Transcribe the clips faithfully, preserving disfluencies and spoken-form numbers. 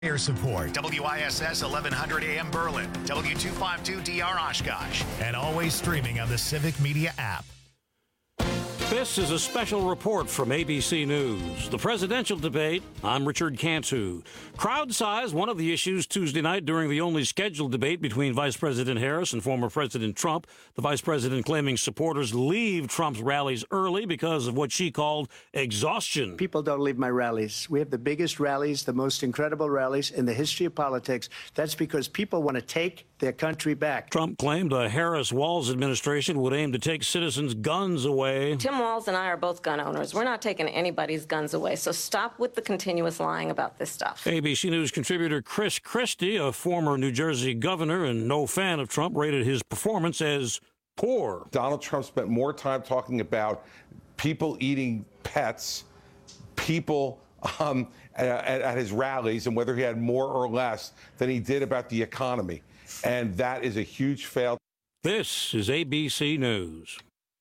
Air support, W I S S eleven hundred A M Berlin, W two fifty-two D R Oshkosh, and always streaming on the Civic Media app. This is a special report from A B C News. The presidential debate. I'm Richard Cantu. Crowd size, one of the issues Tuesday night during the only scheduled debate between Vice President Harris and former President Trump. The vice president claiming supporters leave Trump's rallies early because of what she called exhaustion. People don't leave my rallies. We have the biggest rallies, the most incredible rallies in the history of politics. That's because people want to take their country back. Trump claimed a Harris-Walz administration would aim to take citizens' guns away. Tim Walz and I are both gun owners. We're not taking anybody's guns away, so stop with the continuous lying about this stuff. A B C News contributor Chris Christie, a former New Jersey governor and no fan of Trump, rated his performance as poor. Donald Trump spent more time talking about people eating pets, people um, at, at his rallies, and whether he had more or less than he did about the economy. And that is a huge fail. This is A B C News.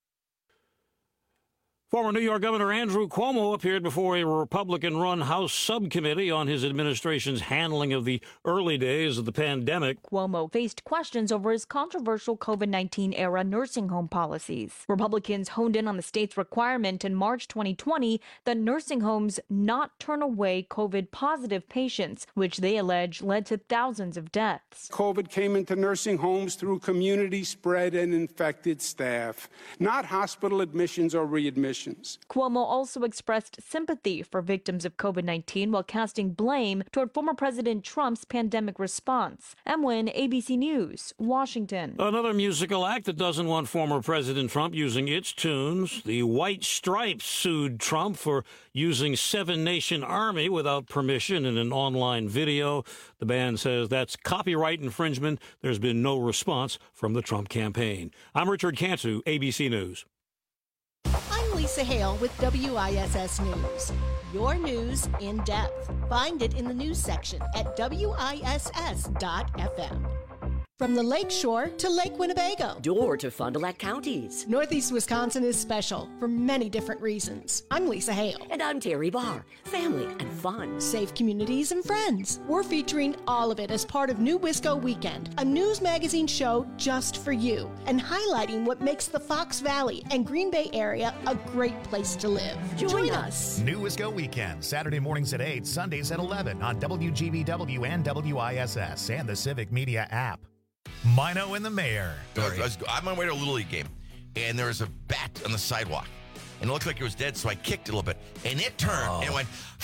Former New York Governor Andrew Cuomo appeared before a Republican-run House subcommittee on his administration's handling of the early days of the pandemic. Cuomo faced questions over his controversial COVID nineteen era nursing home policies. Republicans honed in on the state's requirement in March twenty twenty that nursing homes not turn away COVID-positive patients, which they allege led to thousands of deaths. COVID came into nursing homes through community spread and infected staff, not hospital admissions or readmissions. Cuomo also expressed sympathy for victims of COVID nineteen while casting blame toward former President Trump's pandemic response. M. Wynn, A B C News, Washington. Another musical act that doesn't want former President Trump using its tunes. The White Stripes sued Trump for using Seven Nation Army without permission in an online video. The band says that's copyright infringement. There's been no response from the Trump campaign. I'm Richard Cantu, A B C News. I'm Lisa Hale with W I S S News. Your news in depth. Find it in the news section at W I S S dot F M. From the Lake Shore to Lake Winnebago. Door to Fond du Lac counties. Northeast Wisconsin is special for many different reasons. I'm Lisa Hale. And I'm Terry Barr. Family and fun. Safe communities and friends. We're featuring all of it as part of New Wisco Weekend, a news magazine show just for you, and highlighting what makes the Fox Valley and Green Bay area a great place to live. Join, Join us. New Wisco Weekend, Saturday mornings at eight, Sundays at eleven on W G B W and W I S S and the Civic Media app. Mino and the Mayor. I was, I was, I'm on my way to a Little League game, and there was a bat on the sidewalk, and it looked like it was dead, so I kicked it a little bit, and it turned oh. and went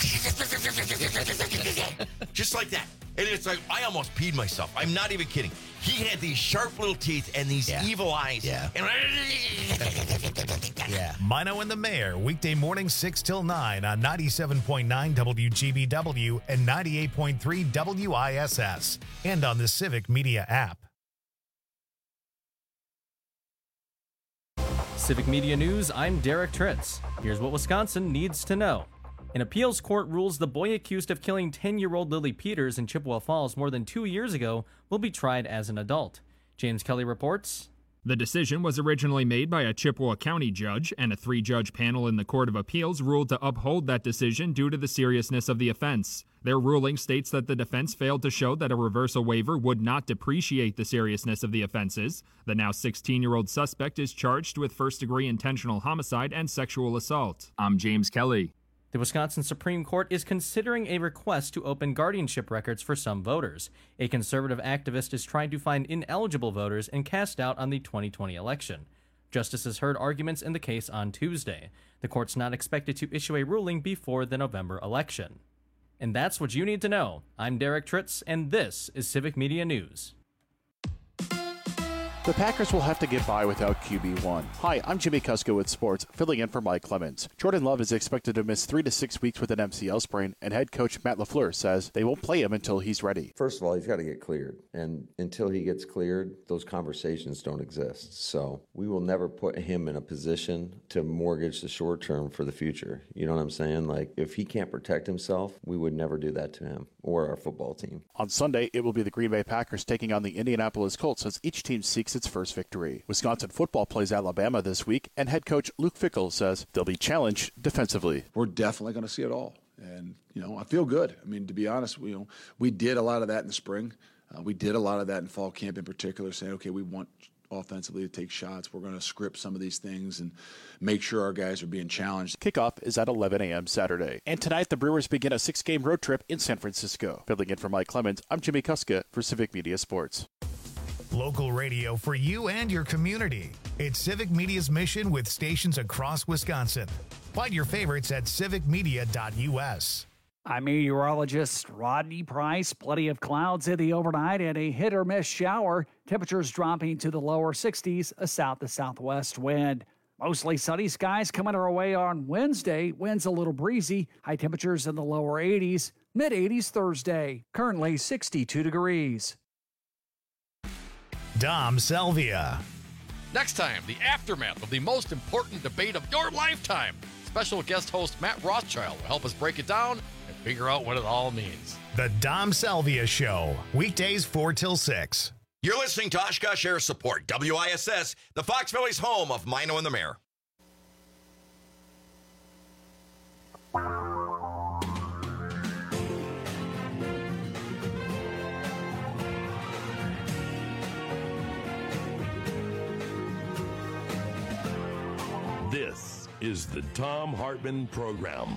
just like that. And it's like, I almost peed myself. I'm not even kidding. He had these sharp little teeth and these yeah. evil eyes. Yeah. And yeah. Mino and the Mayor, weekday mornings six till nine on ninety-seven point nine W G B W and ninety-eight point three W I S S, and on the Civic Media app. Civic Media News, I'm Derek Tritz. Here's what Wisconsin needs to know. An appeals court rules the boy accused of killing ten-year-old Lily Peters in Chippewa Falls more than two years ago will be tried as an adult. James Kelly reports. The decision was originally made by a Chippewa County judge, and a three-judge panel in the Court of Appeals ruled to uphold that decision due to the seriousness of the offense. Their ruling states that the defense failed to show that a reversal waiver would not depreciate the seriousness of the offenses. The now sixteen-year-old suspect is charged with first-degree intentional homicide and sexual assault. I'm James Kelly. The Wisconsin Supreme Court is considering a request to open guardianship records for some voters. A conservative activist is trying to find ineligible voters and cast doubt on the twenty twenty election. Justices heard arguments in the case on Tuesday. The court's not expected to issue a ruling before the November election. And that's what you need to know. I'm Derek Tritz, and this is Civic Media News. The Packers will have to get by without Q B one. Hi, I'm Jimmy Kusko with Sports, filling in for Mike Clemens. Jordan Love is expected to miss three to six weeks with an M C L sprain, and head coach Matt LaFleur says they won't play him until he's ready. First of all, he's got to get cleared, and until he gets cleared, those conversations don't exist. So we will never put him in a position to mortgage the short term for the future. You know what I'm saying? Like, if he can't protect himself, we would never do that to him or our football team. On Sunday, it will be the Green Bay Packers taking on the Indianapolis Colts as each team seeks its first victory. Wisconsin football plays Alabama this week, and head coach Luke Fickell says they'll be challenged defensively. We're definitely going to see it all. And, you know, I feel good. I mean, to be honest, we, you know, we did a lot of that in the spring. Uh, we did a lot of that in fall camp in particular, saying, okay, we want offensively to take shots. We're going to script some of these things and make sure our guys are being challenged. Kickoff is at eleven a.m. Saturday. And tonight, the Brewers begin a six-game road trip in San Francisco. Filling in for Mike Clemens, I'm Jimmy Kuska for Civic Media Sports. Local radio for you and your community. It's Civic Media's mission with stations across Wisconsin. Find your favorites at civic media dot u s. I'm meteorologist Rodney Price. Plenty of clouds in the overnight and a hit or miss shower. Temperatures dropping to the lower sixties, a south to southwest wind. Mostly sunny skies coming our way on Wednesday. Winds a little breezy. High temperatures in the lower eighties, mid eighties Thursday. Currently sixty-two degrees. Dom Salvia. Next time, the aftermath of the most important debate of your lifetime. Special guest host Matt Rothschild will help us break it down and figure out what it all means. The Dom Salvia Show, weekdays four till six. You're listening to Oshkosh Air Support, W I S S, the Fox Valley's home of Mino and the Mayor. This is the Thom Hartmann Program.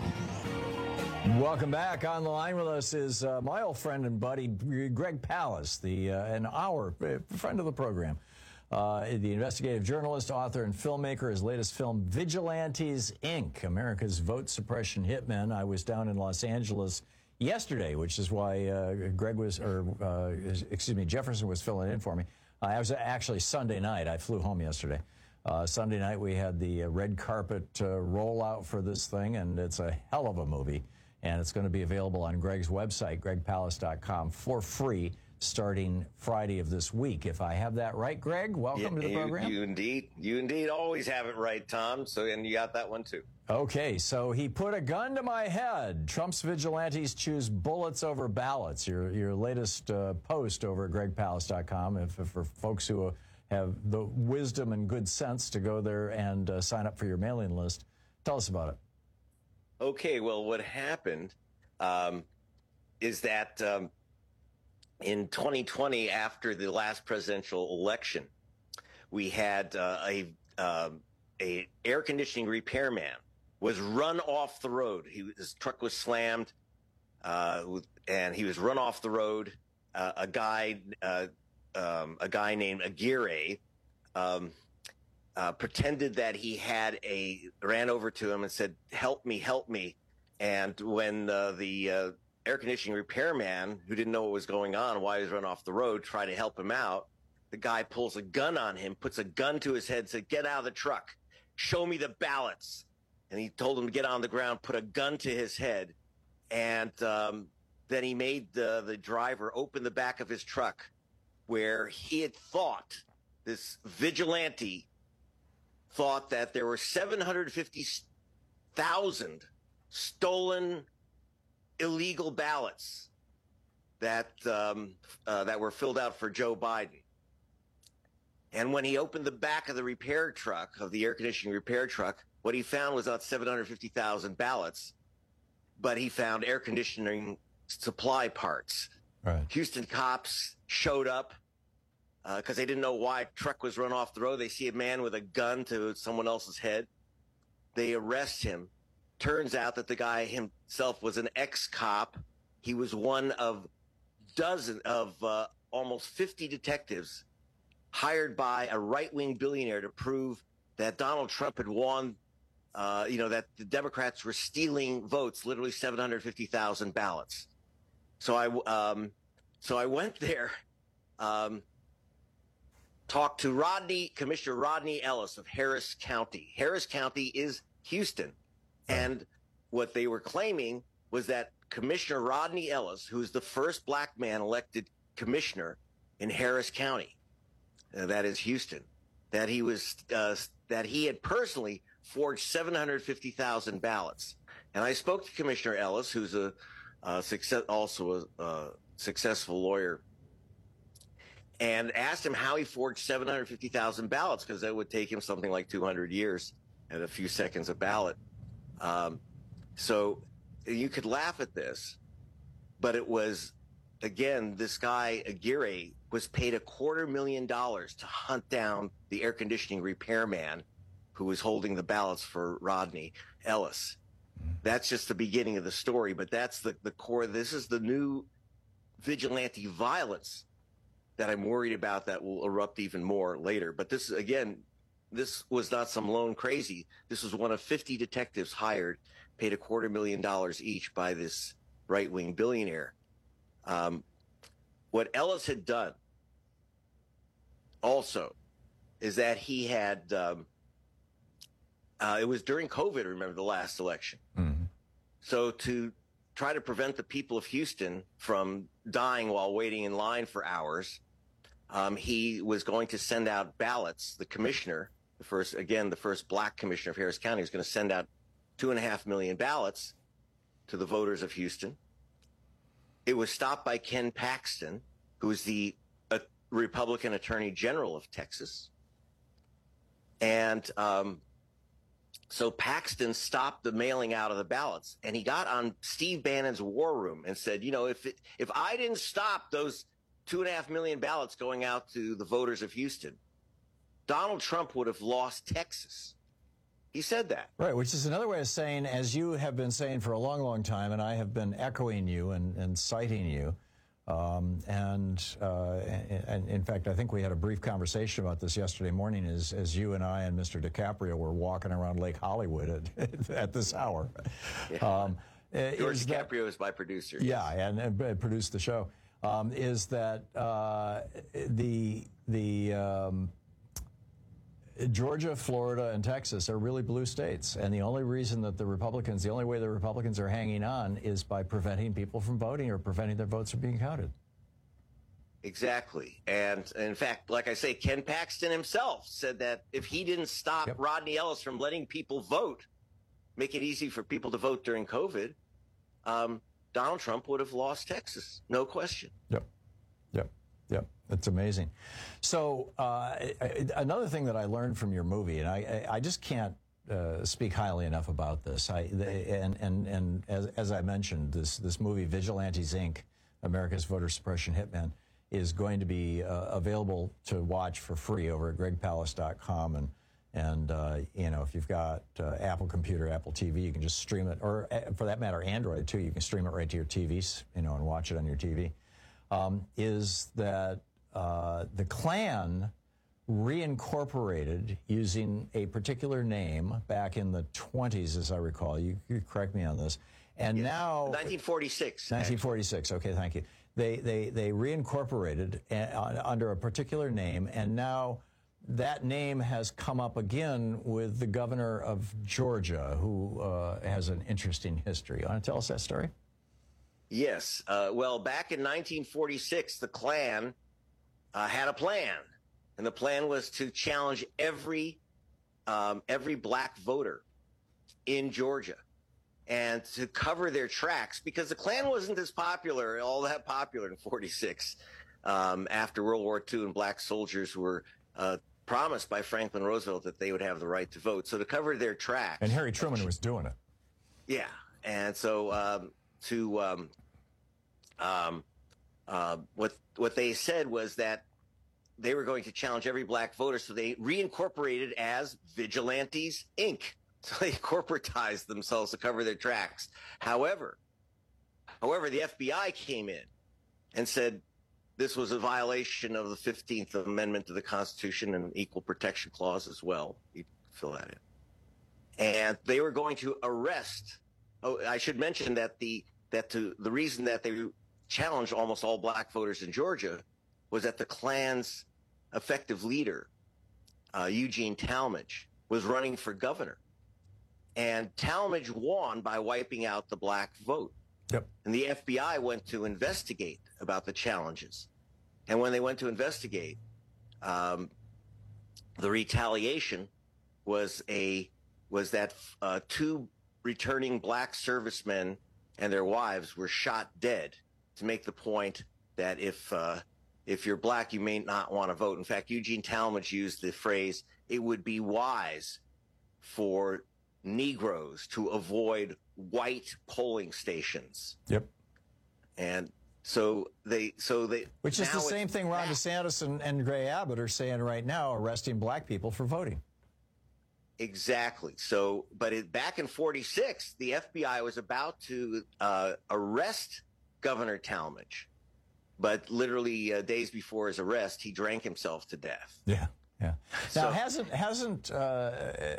Welcome back. On the line with us is uh, my old friend and buddy, Greg Palast, the uh, an our friend of the program, uh, the investigative journalist, author, and filmmaker. His latest film, Vigilantes, Incorporated, America's Vote Suppression Hitmen. I was down in Los Angeles yesterday, which is why uh, Greg was, or uh, excuse me, Jefferson was filling in for me. Uh, I was actually Sunday night. I flew home yesterday. Uh, Sunday night, we had the uh, red carpet uh, rollout for this thing, and it's a hell of a movie. And it's going to be available on Greg's website, greg palast dot com, for free starting Friday of this week. If I have that right, Greg, welcome yeah, to the you, program. You indeed, you indeed always have it right, Tom. So, and you got that one too. Okay, so he put a gun to my head. Trump's vigilantes choose bullets over ballots. Your your latest uh, post over at greg palast dot com, if, if for folks who uh, have the wisdom and good sense to go there and uh, sign up for your mailing list. Tell us about it. Okay, well, what happened um, is that um, in twenty twenty, after the last presidential election, we had uh, a uh, a air conditioning repairman was run off the road. He, his truck was slammed, uh, and he was run off the road. Uh, a guy, uh, um, a guy named Aguirre, um, Uh, pretended that he had a ran over to him and said, "Help me, help me." And when uh, the uh, air conditioning repairman, who didn't know what was going on, why he was run off the road, tried to help him out, the guy pulls a gun on him, puts a gun to his head, said, "Get out of the truck, show me the ballots." And he told him to get on the ground, put a gun to his head, and um, then he made the, the driver open the back of his truck, where he had thought, this vigilante thought that there were seven hundred fifty thousand stolen illegal ballots that um, uh, that were filled out for Joe Biden. And when he opened the back of the repair truck, of the air conditioning repair truck, what he found was not seven hundred fifty thousand ballots, but he found air conditioning supply parts. Right. Houston cops showed up because uh, they didn't know why a truck was run off the road. They see a man with a gun to someone else's head. They arrest him. Turns out that the guy himself was an ex-cop. He was one of dozen of uh, almost fifty detectives hired by a right-wing billionaire to prove that Donald Trump had won, uh, you know, that the Democrats were stealing votes, literally seven hundred fifty thousand ballots. So I, um, so I went there, um, talked to Rodney, Commissioner Rodney Ellis of Harris County. Harris County is Houston. And what they were claiming was that Commissioner Rodney Ellis, who is the first black man elected commissioner in Harris County, uh, that is Houston, that he was uh, that he had personally forged seven hundred fifty thousand ballots. And I spoke to Commissioner Ellis, who's a uh, success, also a uh, successful lawyer, and asked him how he forged seven hundred fifty thousand ballots, because that would take him something like two hundred years and a few seconds a ballot. Um, so you could laugh at this, but it was, again, this guy, Aguirre, was paid a quarter million dollars to hunt down the air conditioning repairman who was holding the ballots for Rodney Ellis. That's just the beginning of the story, but that's the, the core. This is the new vigilante violence that I'm worried about that will erupt even more later. But this, again, this was not some lone crazy. This was one of fifty detectives hired, paid a quarter million dollars each by this right-wing billionaire. Um, what Ellis had done also is that he had, um, uh, it was during COVID, remember, the last election. Mm-hmm. So to try to prevent the people of Houston from dying while waiting in line for hours, um, he was going to send out ballots. The commissioner, the first, again, the first black commissioner of Harris County, was going to send out two and a half million ballots to the voters of Houston. It was stopped by Ken Paxton, who is the uh, Republican Attorney General of Texas. And um, so Paxton stopped the mailing out of the ballots, and he got on Steve Bannon's war room and said, you know, if it, if I didn't stop those two and a half million ballots going out to the voters of Houston, Donald Trump would have lost Texas. He said that. Right, which is another way of saying, as you have been saying for a long, long time, and I have been echoing you and, and citing you, um, and, uh, and in fact, I think we had a brief conversation about this yesterday morning as, as you and I and Mister DiCaprio were walking around Lake Hollywood at, at this hour. Yeah. Um, George is DiCaprio that, is my producer. Yeah, yes. and, and produced the show. Um, is that uh, the the um, Georgia, Florida, and Texas are really blue states, and the only reason that the Republicans, the only way the Republicans are hanging on is by preventing people from voting or preventing their votes from being counted. Exactly. And in fact, like I say, Ken Paxton himself said that if he didn't stop yep. Rodney Ellis from letting people vote, make it easy for people to vote during COVID, um, Donald Trump would have lost Texas. No question. Yep. Yep. Yep. It's amazing. So uh, another thing that I learned from your movie, and I, I just can't uh, speak highly enough about this. I, and and, and as, as I mentioned, this, this movie, Vigilantes, Incorporated, America's Voter Suppression Hitman, is going to be uh, available to watch for free over at greg palast dot com. And, and uh, you know, if you've got uh, Apple computer, Apple T V, you can just stream it. Or uh, for that matter, Android, too. You can stream it right to your T Vs, you know, and watch it on your T V. Um, is that uh, the Klan reincorporated using a particular name back in the twenties, as I recall. You, you correct me on this. And yes. now... nineteen forty-six. nineteen forty-six. Actually. Okay, thank you. They, they, they reincorporated uh, under a particular name, and now that name has come up again with the governor of Georgia, who uh, has an interesting history. You want to tell us that story? Yes. Uh, well, back in nineteen forty-six, the Klan uh, had a plan, and the plan was to challenge every um, every black voter in Georgia and to cover their tracks, because the Klan wasn't as popular, all that popular in forty-six um, after World War Two, and black soldiers were uh, promised by Franklin Roosevelt that they would have the right to vote. So to cover their tracks. And Harry Truman was doing it. Yeah. And so um, to um, um, uh, what what they said was that they were going to challenge every black voter, so they reincorporated as Vigilantes, Incorporated. So they corporatized themselves to cover their tracks. However, however, the F B I came in and said this was a violation of the fifteenth Amendment to the Constitution and Equal Protection Clause as well. You fill that in. And they were going to arrest. Oh, I should mention that the that to the reason that they challenged almost all black voters in Georgia was that the Klan's effective leader, uh, Eugene Talmadge, was running for governor. And Talmadge won by wiping out the black vote. Yep. And the F B I went to investigate about the challenges. And when they went to investigate, um, the retaliation was a was that uh, two returning black servicemen and their wives were shot dead to make the point that if uh, if you're black, you may not want to vote. In fact, Eugene Talmadge used the phrase, "It would be wise for Negroes to avoid white polling stations. Yep. And so they, so they, which is the same thing Ron back. DeSantis and, and Gray Abbott are saying right now, arresting black people for voting. Exactly. So, but it, back in forty-six, the F B I was about to uh, arrest Governor Talmadge, but literally uh, days before his arrest, he drank himself to death. Yeah, yeah. So, now, hasn't hasn't uh,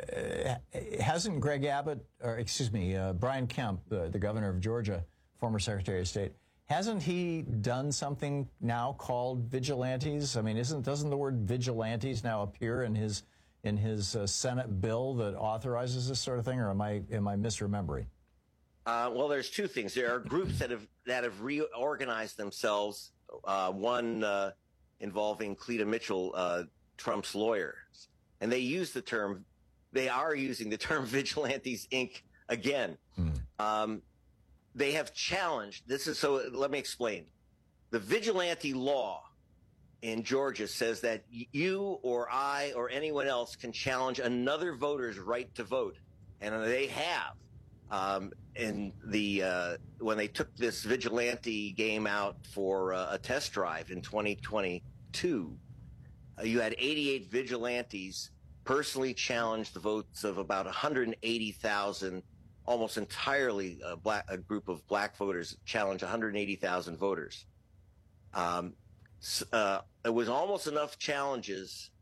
hasn't Greg Abbott, or excuse me, uh, Brian Kemp, uh, the governor of Georgia, former Secretary of State, hasn't he done something now called vigilantes? I mean, isn't doesn't the word vigilantes now appear in his in his uh, Senate bill that authorizes this sort of thing, or am I am I misremembering? Uh, well, there's two things. There are groups that have that have reorganized themselves. Uh, one uh, involving Cleta Mitchell, uh, Trump's lawyers, and they use the term. They are using the term Vigilantes Incorporated again. Hmm. Um, they have challenged. This is so. Let me explain. The vigilante law in Georgia says that you or I or anyone else can challenge another voter's right to vote, and they have. Um, in the uh, when they took this vigilante game out for uh, a test drive in twenty twenty-two, uh, you had eighty-eight vigilantes personally challenge the votes of about one hundred eighty thousand, almost entirely a, black, a group of black voters challenged one hundred eighty thousand voters. Um, uh, it was almost enough challenges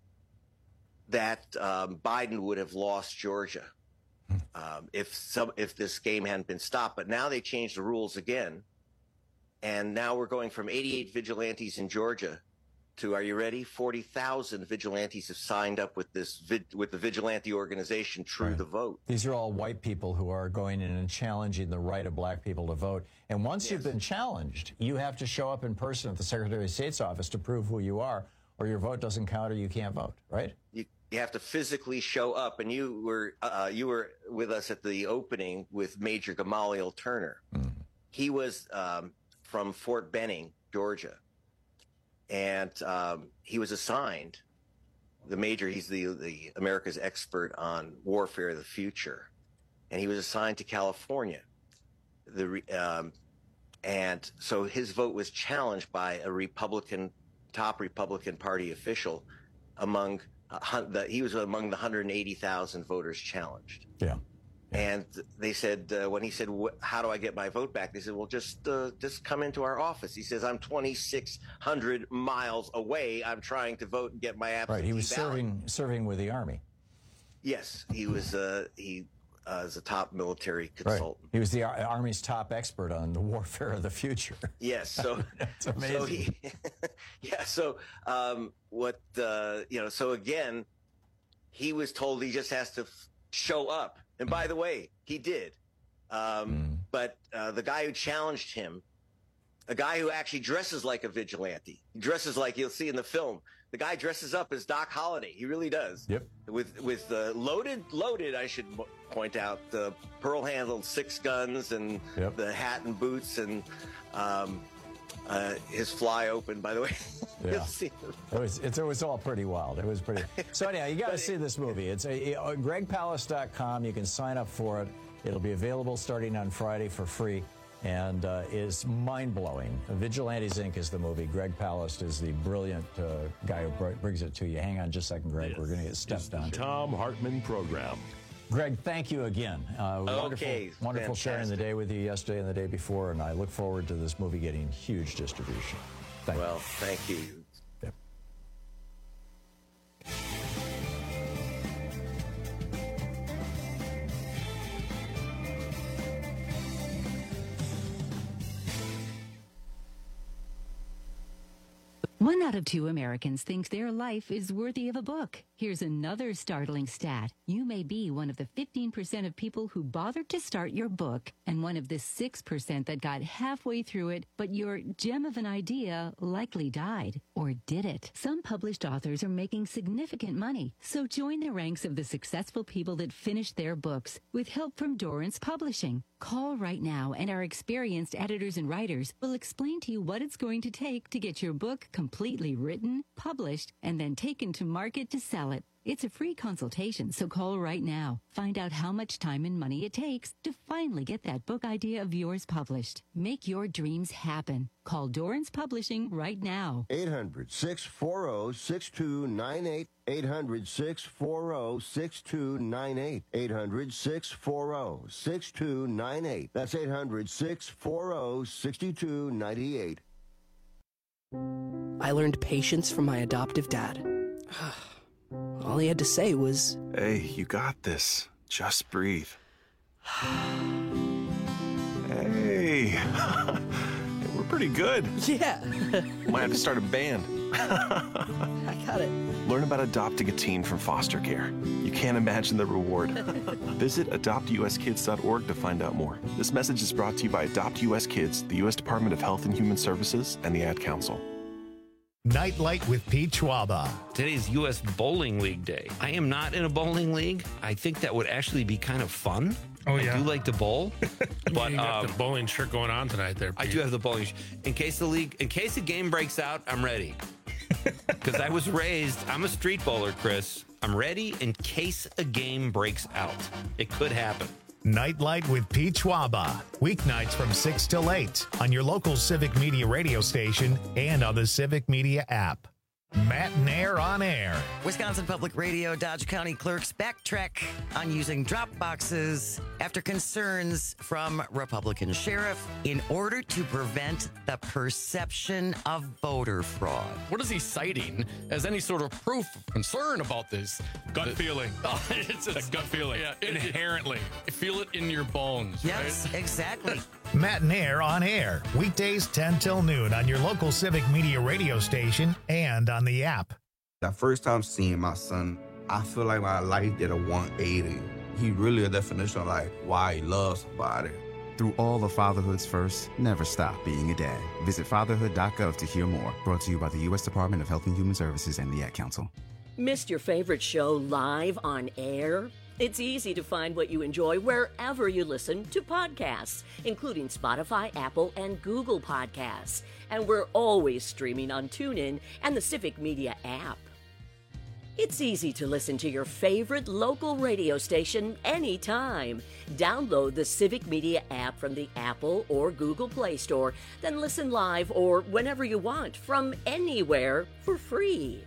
that um, Biden would have lost Georgia. Um, if some, if this game hadn't been stopped, but now they changed the rules again, and now we're going from eighty-eight vigilantes in Georgia to, are you ready? forty thousand vigilantes have signed up with this vid, with the vigilante organization True Right. the Vote. These are all white people who are going in and challenging the right of black people to vote. And once yes. you've been challenged, you have to show up in person at the Secretary of State's office to prove who you are, or your vote doesn't count, or you can't vote. Right? You, You have to physically show up, and you were uh, you were with us at the opening with Major Gamaliel Turner. Mm. He was um, from Fort Benning, Georgia, and um, he was assigned the major. He's the the America's expert on warfare of the future, and he was assigned to California. The um, and so his vote was challenged by a Republican, top Republican Party official among. Uh, the, he was among the one hundred eighty thousand voters challenged. Yeah. yeah. And they said, uh, when he said, how do I get my vote back? They said, well, just uh, just come into our office. He says, I'm twenty-six hundred miles away. I'm trying to vote and get my absentee Right. He was ballot. serving serving with the Army. Yes. He was uh, he uh, is a top military consultant. Right. He was the Ar- Army's top expert on the warfare of the future. Yes. So, That's amazing. So he, yeah. So um, what, uh, you know, so again, he was told he just has to f- show up. And by the way, he did. Um, mm. But uh, the guy who challenged him, a guy who actually dresses like a vigilante, he dresses like you'll see in the film. The guy dresses up as Doc Holliday. He really does. Yep. With with uh, loaded, loaded, I should point out, the pearl-handled six guns and yep. the hat and boots and um, uh, his fly open, by the way. Yeah. it was it's, it was all pretty wild. It was pretty. So anyhow, you got to see this movie. It's a, a greg palace dot com. You can sign up for it. It'll be available starting on Friday for free. And uh, is mind-blowing. Vigilantes Incorporated is the movie. Greg Palast is the brilliant uh, guy who br- brings it to you. Hang on just a second, Greg. This We're going to get stepped on. Tom Hartman Program. Greg, thank you again. Uh, okay, wonderful, wonderful sharing the day with you yesterday and the day before, and I look forward to this movie getting huge distribution. Thank well, you. thank you. Yep. One out of two Americans thinks their life is worthy of a book. Here's another startling stat. You may be one of the fifteen percent of people who bothered to start your book and one of the six percent that got halfway through it, but your gem of an idea likely died. Or did it? Some published authors are making significant money, so join the ranks of the successful people that finished their books with help from Dorrance Publishing. Call right now and our experienced editors and writers will explain to you what it's going to take to get your book completely written, published, and then taken to market to sell it. It's a free consultation, so call right now. Find out how much time and money it takes to finally get that book idea of yours published. Make your dreams happen. Call Dorrance Publishing right now. eight hundred, six four zero, six two nine eight. eight hundred, six four zero, six two nine eight. eight hundred, six four zero, six two nine eight. That's eight hundred, six four zero, six two nine eight. I learned patience from my adoptive dad. All he had to say was, "Hey, you got this. Just breathe." Hey, we're pretty good. Yeah. Might have to start a band. I got it. Learn about adopting a teen from foster care. You can't imagine the reward. Visit adopt u s kids dot org to find out more. This message is brought to you by Adopt U S Kids, the U S Department of Health and Human Services, and the Ad Council. Nightlight with Pete Schwaba. Today's U S Bowling League Day. I am not in a bowling league. I think that would actually be kind of fun. Oh, yeah. I do like to bowl. But you got um, the bowling shirt going on tonight there, Pete. I do have the bowling shirt. In case the league, in case the game breaks out, I'm ready. Because I was raised, I'm a street bowler, Chris. I'm ready in case a game breaks out. It could happen. Nightlight with Pete Schwaba. Weeknights from six till eight on your local Civic Media radio station and on the Civic Media app. Matt and Air on Air. Wisconsin Public Radio Dodge County clerks backtrack on using drop boxes after concerns from Republican sheriff in order to prevent the perception of voter fraud. What is he citing as any sort of proof of concern about this? Gut The- feeling. Oh, it's That gut feeling. Yeah, it- Inherently. it- feel it in your bones. Yes, right? exactly. Matt and Air on Air. Weekdays ten till noon on your local Civic Media radio station and on the app. The first time seeing my son, I feel like my life did a one eighty. He really a definition of like why he loves somebody. Through all of fatherhood's first, never stop being a dad. Visit fatherhood dot gov to hear more. Brought to you by the U S Department of Health and Human Services and the Ad Council. Missed your favorite show live on air? It's easy to find what you enjoy wherever you listen to podcasts, including Spotify, Apple, and Google Podcasts. And we're always streaming on TuneIn and the Civic Media app. It's easy to listen to your favorite local radio station anytime. Download the Civic Media app from the Apple or Google Play Store, then listen live or whenever you want from anywhere for free.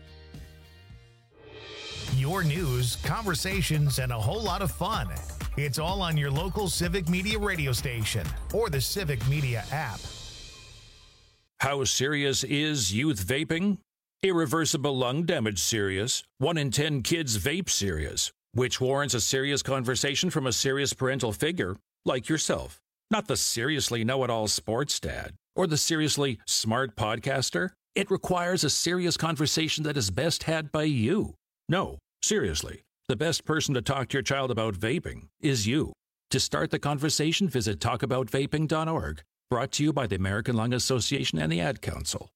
Your news, conversations, and a whole lot of fun. It's all on your local Civic Media radio station or the Civic Media app. How serious is youth vaping? Irreversible lung damage serious. One in ten kids vape serious, which warrants a serious conversation from a serious parental figure like yourself. Not the seriously know-it-all sports dad or the seriously smart podcaster. It requires a serious conversation that is best had by you. No, seriously, the best person to talk to your child about vaping is you. To start the conversation, visit talk about vaping dot org. Brought to you by the American Lung Association and the Ad Council.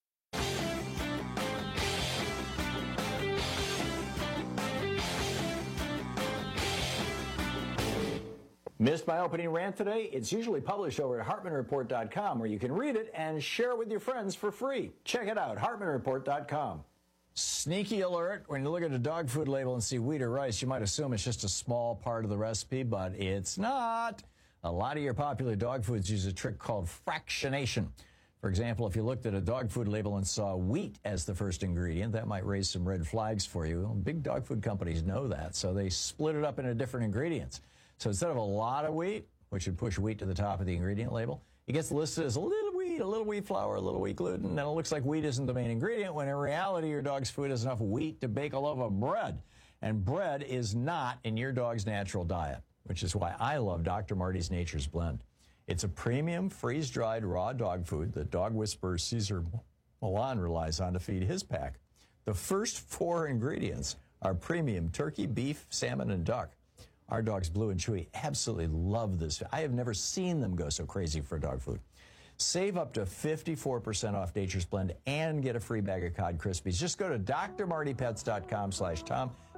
Missed my opening rant today? It's usually published over at hartman report dot com, where you can read it and share it with your friends for free. Check it out, hartman report dot com. Sneaky alert, when you look at a dog food label and see wheat or rice, you might assume it's just a small part of the recipe, but it's not. A lot of your popular dog foods use a trick called fractionation. For example, if you looked at a dog food label and saw wheat as the first ingredient, that might raise some red flags for you. Well, big dog food companies know that, so they split it up into different ingredients. So instead of a lot of wheat, which would push wheat to the top of the ingredient label, it gets listed as a little wheat, a little wheat flour, a little wheat gluten, and then it looks like wheat isn't the main ingredient, when in reality your dog's food has enough wheat to bake a loaf of bread. And bread is not in your dog's natural diet, which is why I love Doctor Marty's Nature's Blend. It's a premium, freeze-dried raw dog food that dog whisperer Cesar Millan relies on to feed his pack. The first four ingredients are premium turkey, beef, salmon, and duck. Our dogs, Blue and Chewy, absolutely love this. I have never seen them go so crazy for dog food. Save up to fifty-four percent off Nature's Blend and get a free bag of Cod Krispies. Just go to D R marty pets dot com slash Tom.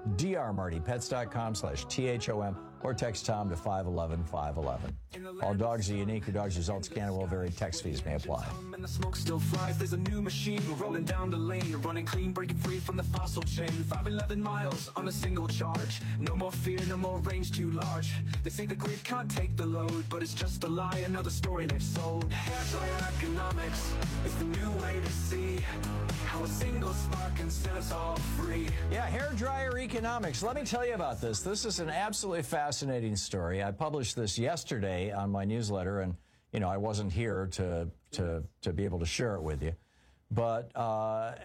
D R Marty Pets dot com slash T H O M or text Tom to five one one, five one one. All dogs are unique. Your dog's results can and will vary. Text fees may apply. And the smoke still flies. There's a new machine rolling down the lane. You're running clean, breaking free from the fossil chain. five eleven miles on a single charge. No more fear, no more range too large. They say the grid can't take the load, but it's just a lie, another story they've sold. Hairdryer economics is the new way to see how a single spark can set us all free. Yeah, hairdryer economics. Let me tell you about this. This is an absolutely fascinating story. I published this yesterday on my newsletter, and you know I wasn't here to to to be able to share it with you. But uh,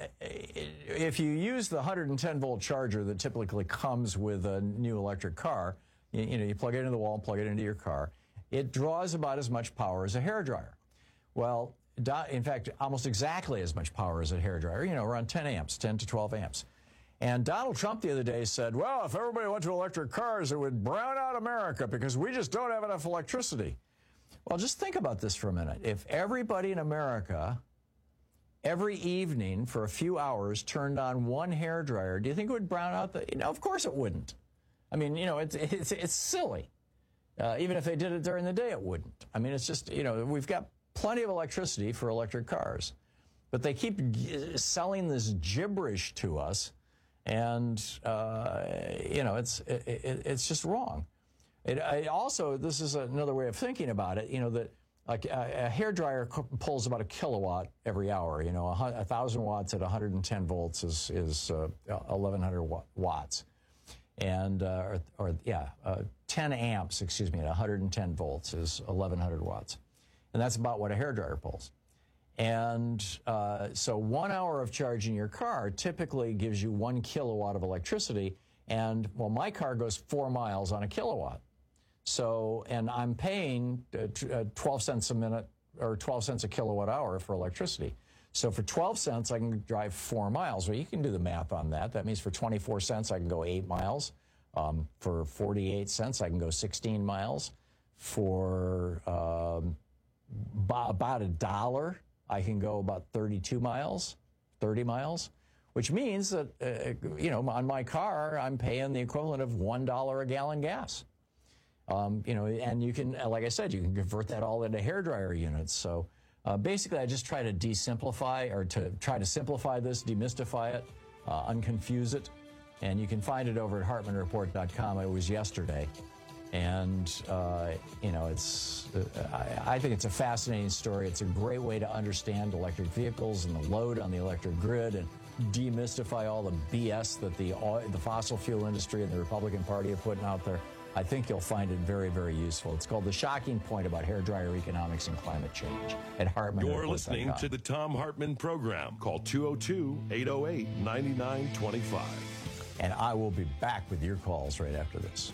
if you use the one hundred ten volt charger that typically comes with a new electric car, you, you know you plug it into the wall and plug it into your car, it draws about as much power as a hairdryer. Well, in fact, almost exactly as much power as a hairdryer. You know, around ten amps, ten to twelve amps. And Donald Trump the other day said, well, if everybody went to electric cars, it would brown out America because we just don't have enough electricity. Well, just think about this for a minute. If everybody in America, every evening for a few hours, turned on one hairdryer, do you think it would brown out the... You know, of course it wouldn't. I mean, you know, it's, it's, it's silly. Uh, even if they did it during the day, it wouldn't. I mean, it's just, you know, we've got plenty of electricity for electric cars. But they keep g- selling this gibberish to us. And, uh, you know, it's it, it, it's just wrong. It, it also, this is another way of thinking about it, you know, that like a, a hairdryer pulls about a kilowatt every hour. You know, a, a thousand watts at one hundred ten volts is, is uh, eleven hundred watts. And, uh, or, or, yeah, uh, ten amps, excuse me, at one hundred ten volts is eleven hundred watts. And that's about what a hairdryer pulls. And uh, so one hour of charging your car typically gives you one kilowatt of electricity. And, well, my car goes four miles on a kilowatt. So, and I'm paying uh, t- uh, twelve cents a minute or twelve cents a kilowatt hour for electricity. So for twelve cents, I can drive four miles. Well, you can do the math on that. That means for twenty-four cents, I can go eight miles. Um, for forty-eight cents, I can go sixteen miles. For um, b- about a dollar, I can go about thirty-two miles, thirty miles, which means that, uh, you know, on my car, I'm paying the equivalent of one dollar a gallon gas. Um, you know, and you can, like I said, you can convert that all into hairdryer units. So uh, basically, I just try to desimplify or to try to simplify this, demystify it, uh, unconfuse it. And you can find it over at Hartman Report dot com. It was yesterday. And, uh, you know, it's, uh, I, I think it's a fascinating story. It's a great way to understand electric vehicles and the load on the electric grid and demystify all the B S that the, oil, the fossil fuel industry and the Republican Party are putting out there. I think you'll find it very, very useful. It's called The Shocking Point About Hairdryer Economics and Climate Change at Hartman Report dot com. You're listening to the Tom Hartman Program. Call two oh two, eight oh eight, nine nine two five. And I will be back with your calls right after this.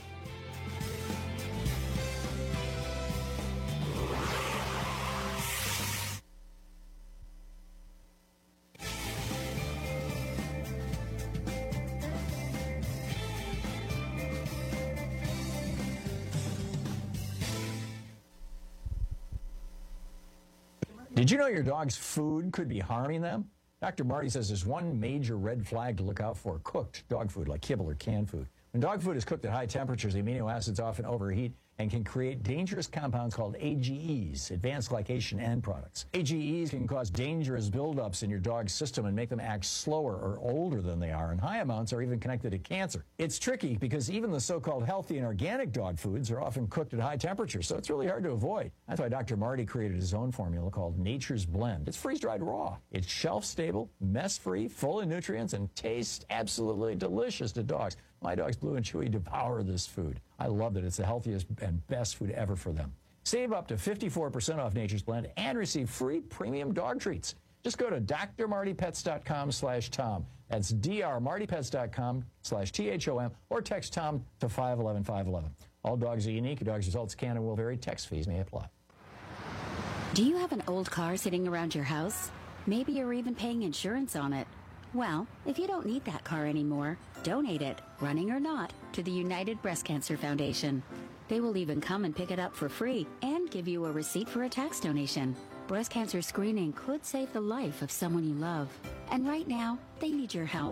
Did you know your dog's food could be harming them? Doctor Marty says there's one major red flag to look out for: cooked dog food, like kibble or canned food. When dog food is cooked at high temperatures, the amino acids often overheat and can create dangerous compounds called A G Es, advanced glycation end products. A G Es can cause dangerous buildups in your dog's system and make them act slower or older than they are, and high amounts are even connected to cancer. It's tricky because even the so-called healthy and organic dog foods are often cooked at high temperatures, so it's really hard to avoid. That's why Doctor Marty created his own formula called Nature's Blend. It's freeze-dried raw. It's shelf-stable, mess-free, full of nutrients, and tastes absolutely delicious to dogs. My dogs, Blue and Chewy, devour this food. I love it. It's the healthiest and best food ever for them. Save up to fifty-four percent off Nature's Blend and receive free premium dog treats. Just go to D R Marty Pets dot com slash Tom. That's D R Marty Pets dot com slash T H O M or text Tom to five one one, five one one. All dogs are unique. Your dog's results can and will vary. Text fees may apply. Do you have an old car sitting around your house? Maybe you're even paying insurance on it. Well, if you don't need that car anymore, donate it, running or not, to the United Breast Cancer Foundation. They will even come and pick it up for free and give you a receipt for a tax donation. Breast cancer screening could save the life of someone you love. And right now, they need your help.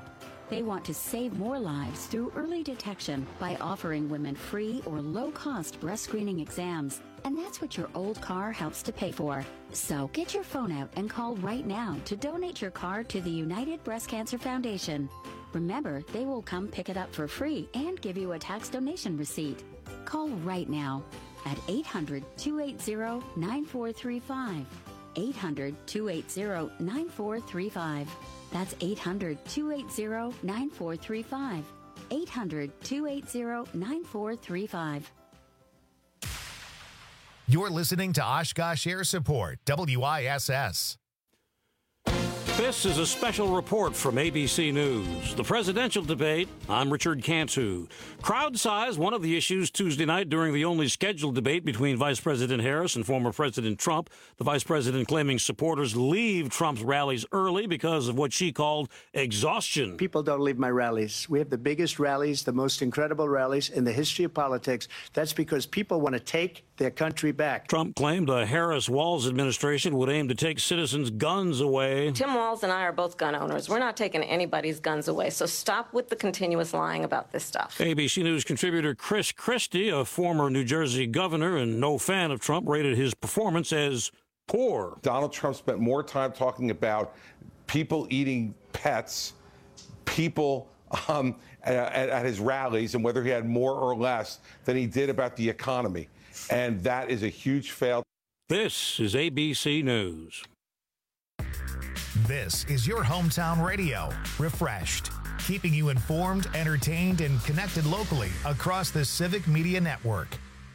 They want to save more lives through early detection by offering women free or low-cost breast screening exams. And that's what your old car helps to pay for. So get your phone out and call right now to donate your car to the United Breast Cancer Foundation. Remember, they will come pick it up for free and give you a tax donation receipt. Call right now at eight hundred, two eight zero, nine four three five. eight hundred, two eight zero, nine four three five. That's eight hundred, two eight zero, nine four three five. eight hundred, two eight zero, nine four three five. You're listening to Oshkosh Air Support, W I S S. This is a special report from A B C News. The presidential debate. I'm Richard Cantu. Crowd size, one of the issues Tuesday night during the only scheduled debate between Vice President Harris and former President Trump. The vice president claiming supporters leave Trump's rallies early because of what she called exhaustion. People don't leave my rallies. We have the biggest rallies, the most incredible rallies in the history of politics. That's because people want to take their country back. Trump claimed a Harris-Walz administration would aim to take citizens' guns away. Tim Walz and I are both gun owners. We're not taking anybody's guns away, so stop with the continuous lying about this stuff. A B C News contributor Chris Christie, a former New Jersey governor and no fan of Trump, rated his performance as poor. Donald Trump spent more time talking about people eating pets, people um, at, at his rallies, and whether he had more or less than he did about the economy. And that is a huge fail. This is A B C News. This is your hometown radio, refreshed, keeping you informed, entertained, and connected locally across the Civic Media Network.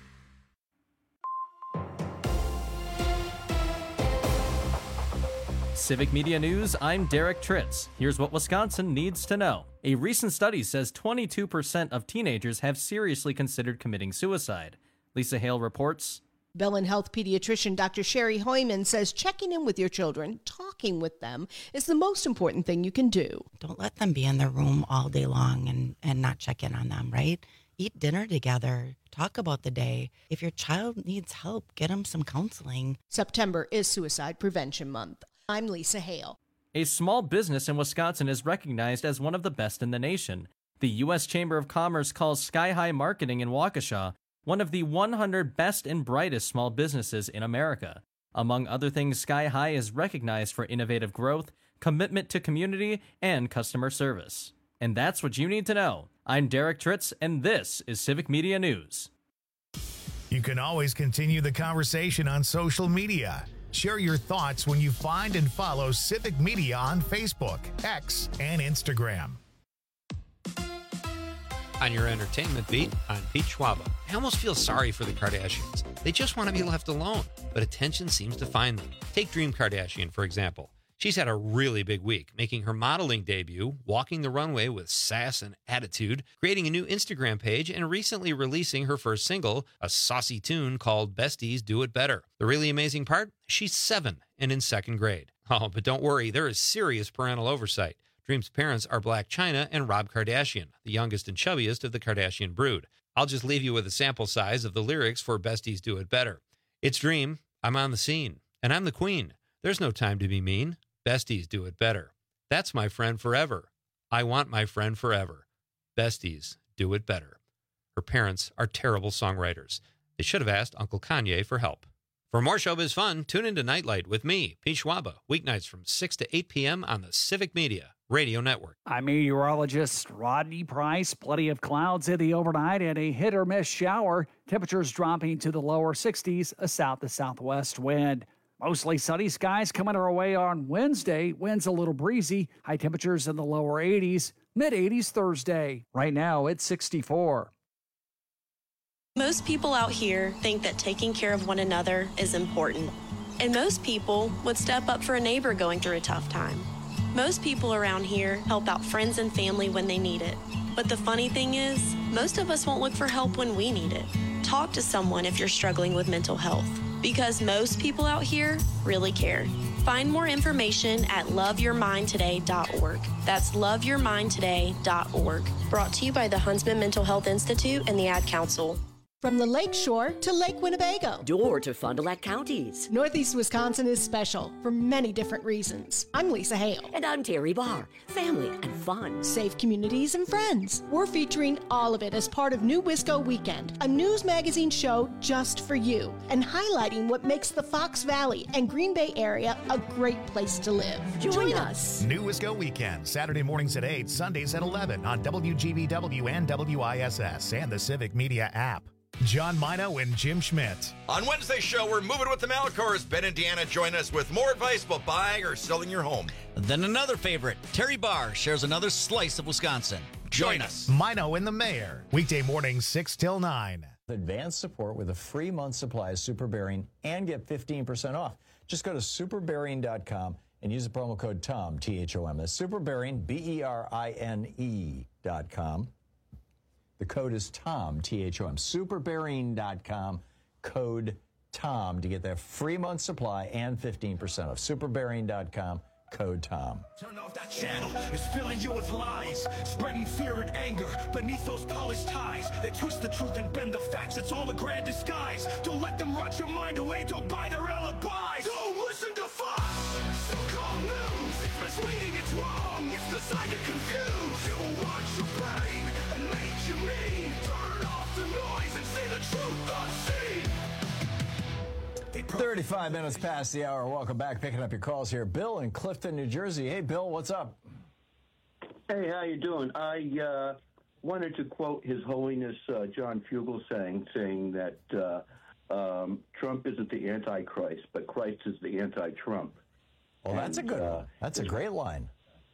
Civic Media News, I'm Derek Tritz. Here's what Wisconsin needs to know. A recent study says twenty-two percent of teenagers have seriously considered committing suicide. Lisa Hale reports. Bellin Health pediatrician Doctor Sherry Hoyman says checking in with your children, talking with them, is the most important thing you can do. Don't let them be in their room all day long and, and not check in on them, right? Eat dinner together. Talk about the day. If your child needs help, get them some counseling. September is Suicide Prevention Month. I'm Lisa Hale. A small business in Wisconsin is recognized as one of the best in the nation. The U S Chamber of Commerce calls Sky High Marketing in Waukesha one of the one hundred best and brightest small businesses in America. Among other things, Sky High is recognized for innovative growth, commitment to community, and customer service. And that's what you need to know. I'm Derek Tritz, and this is Civic Media News. You can always continue the conversation on social media. Share your thoughts when you find and follow Civic Media on Facebook, X, and Instagram. On your entertainment beat, I'm Pete Schwaba. I almost feel sorry for the Kardashians. They just want to be left alone, but attention seems to find them. Take Dream Kardashian, for example. She's had a really big week, making her modeling debut, walking the runway with sass and attitude, creating a new Instagram page, and recently releasing her first single, a saucy tune called Besties Do It Better. The really amazing part? She's seven and in second grade. Oh, but don't worry, there is serious parental oversight. Dream's parents are Blac Chyna and Rob Kardashian, the youngest and chubbiest of the Kardashian brood. I'll just leave you with a sample size of the lyrics for Besties Do It Better. It's Dream, I'm on the scene, and I'm the queen. There's no time to be mean. Besties do it better. That's my friend forever. I want my friend forever. Besties do it better. Her parents are terrible songwriters. They should have asked Uncle Kanye for help. For more showbiz fun, tune into Nightlight with me, Pete Schwaba, weeknights from six to eight p.m. on the Civic Media Radio Network. I'm meteorologist Rodney Price. Plenty of clouds in the overnight and a hit or miss shower. Temperatures dropping to the lower sixties, a south to southwest wind. Mostly sunny skies coming our way on Wednesday. Winds a little breezy. High temperatures in the lower eighties, mid eighties Thursday. Right now it's sixty-four. Most people out here think that taking care of one another is important. And most people would step up for a neighbor going through a tough time. Most people around here help out friends and family when they need it. But the funny thing is, most of us won't look for help when we need it. Talk to someone if you're struggling with mental health, because most people out here really care. Find more information at love your mind today dot org. That's love your mind today dot org. Brought to you by the Huntsman Mental Health Institute and the Ad Council. From the Lake Shore to Lake Winnebago. Door to Fond du Lac counties. Northeast Wisconsin is special for many different reasons. I'm Lisa Hale. And I'm Terry Barr. Family and fun. Safe communities and friends. We're featuring all of it as part of New Wisco Weekend, a news magazine show just for you, and highlighting what makes the Fox Valley and Green Bay area a great place to live. Join, Join us. us. New Wisco Weekend, Saturday mornings at eight, Sundays at eleven on W G B W and W I S S and the Civic Media app. John Mino and Jim Schmidt. On Wednesday's show, we're moving with the Malcors. Ben and Deanna join us with more advice about buying or selling your home. Then another favorite, Terry Barr, shares another slice of Wisconsin. Join us. Mino and the Mayor. Weekday mornings, six till nine. Advanced support with a free month supply of Super Bearing and get fifteen percent off. Just go to super bearing dot com and use the promo code TOM, T H O M. That's Super Bearing, B E R I N E dot com. The code is TOM, T H O M. super bearing dot com, code TOM to get that free month supply and fifteen percent off. super bearing dot com, code TOM. Turn off that channel. It's filling you with lies, spreading fear and anger beneath those polished ties. They twist the truth and bend the facts. It's all a grand disguise. Don't let them rot your mind away. Don't buy their alibis. Don't listen to Fox. So-called news. It's misleading. It's wrong. It's designed to confuse. You'll watch your brain and make you mean. Turn off the noise and say the truth unseen. thirty-five minutes past the hour. Welcome back. Picking up your calls here. Bill in Clifton, New Jersey. Hey, Bill, what's up? Hey, how you doing? I uh, wanted to quote His Holiness uh, John Fugelsang saying that uh, um, Trump isn't the Antichrist, but Christ is the anti-Trump. Well, that's a good one. That's a great line.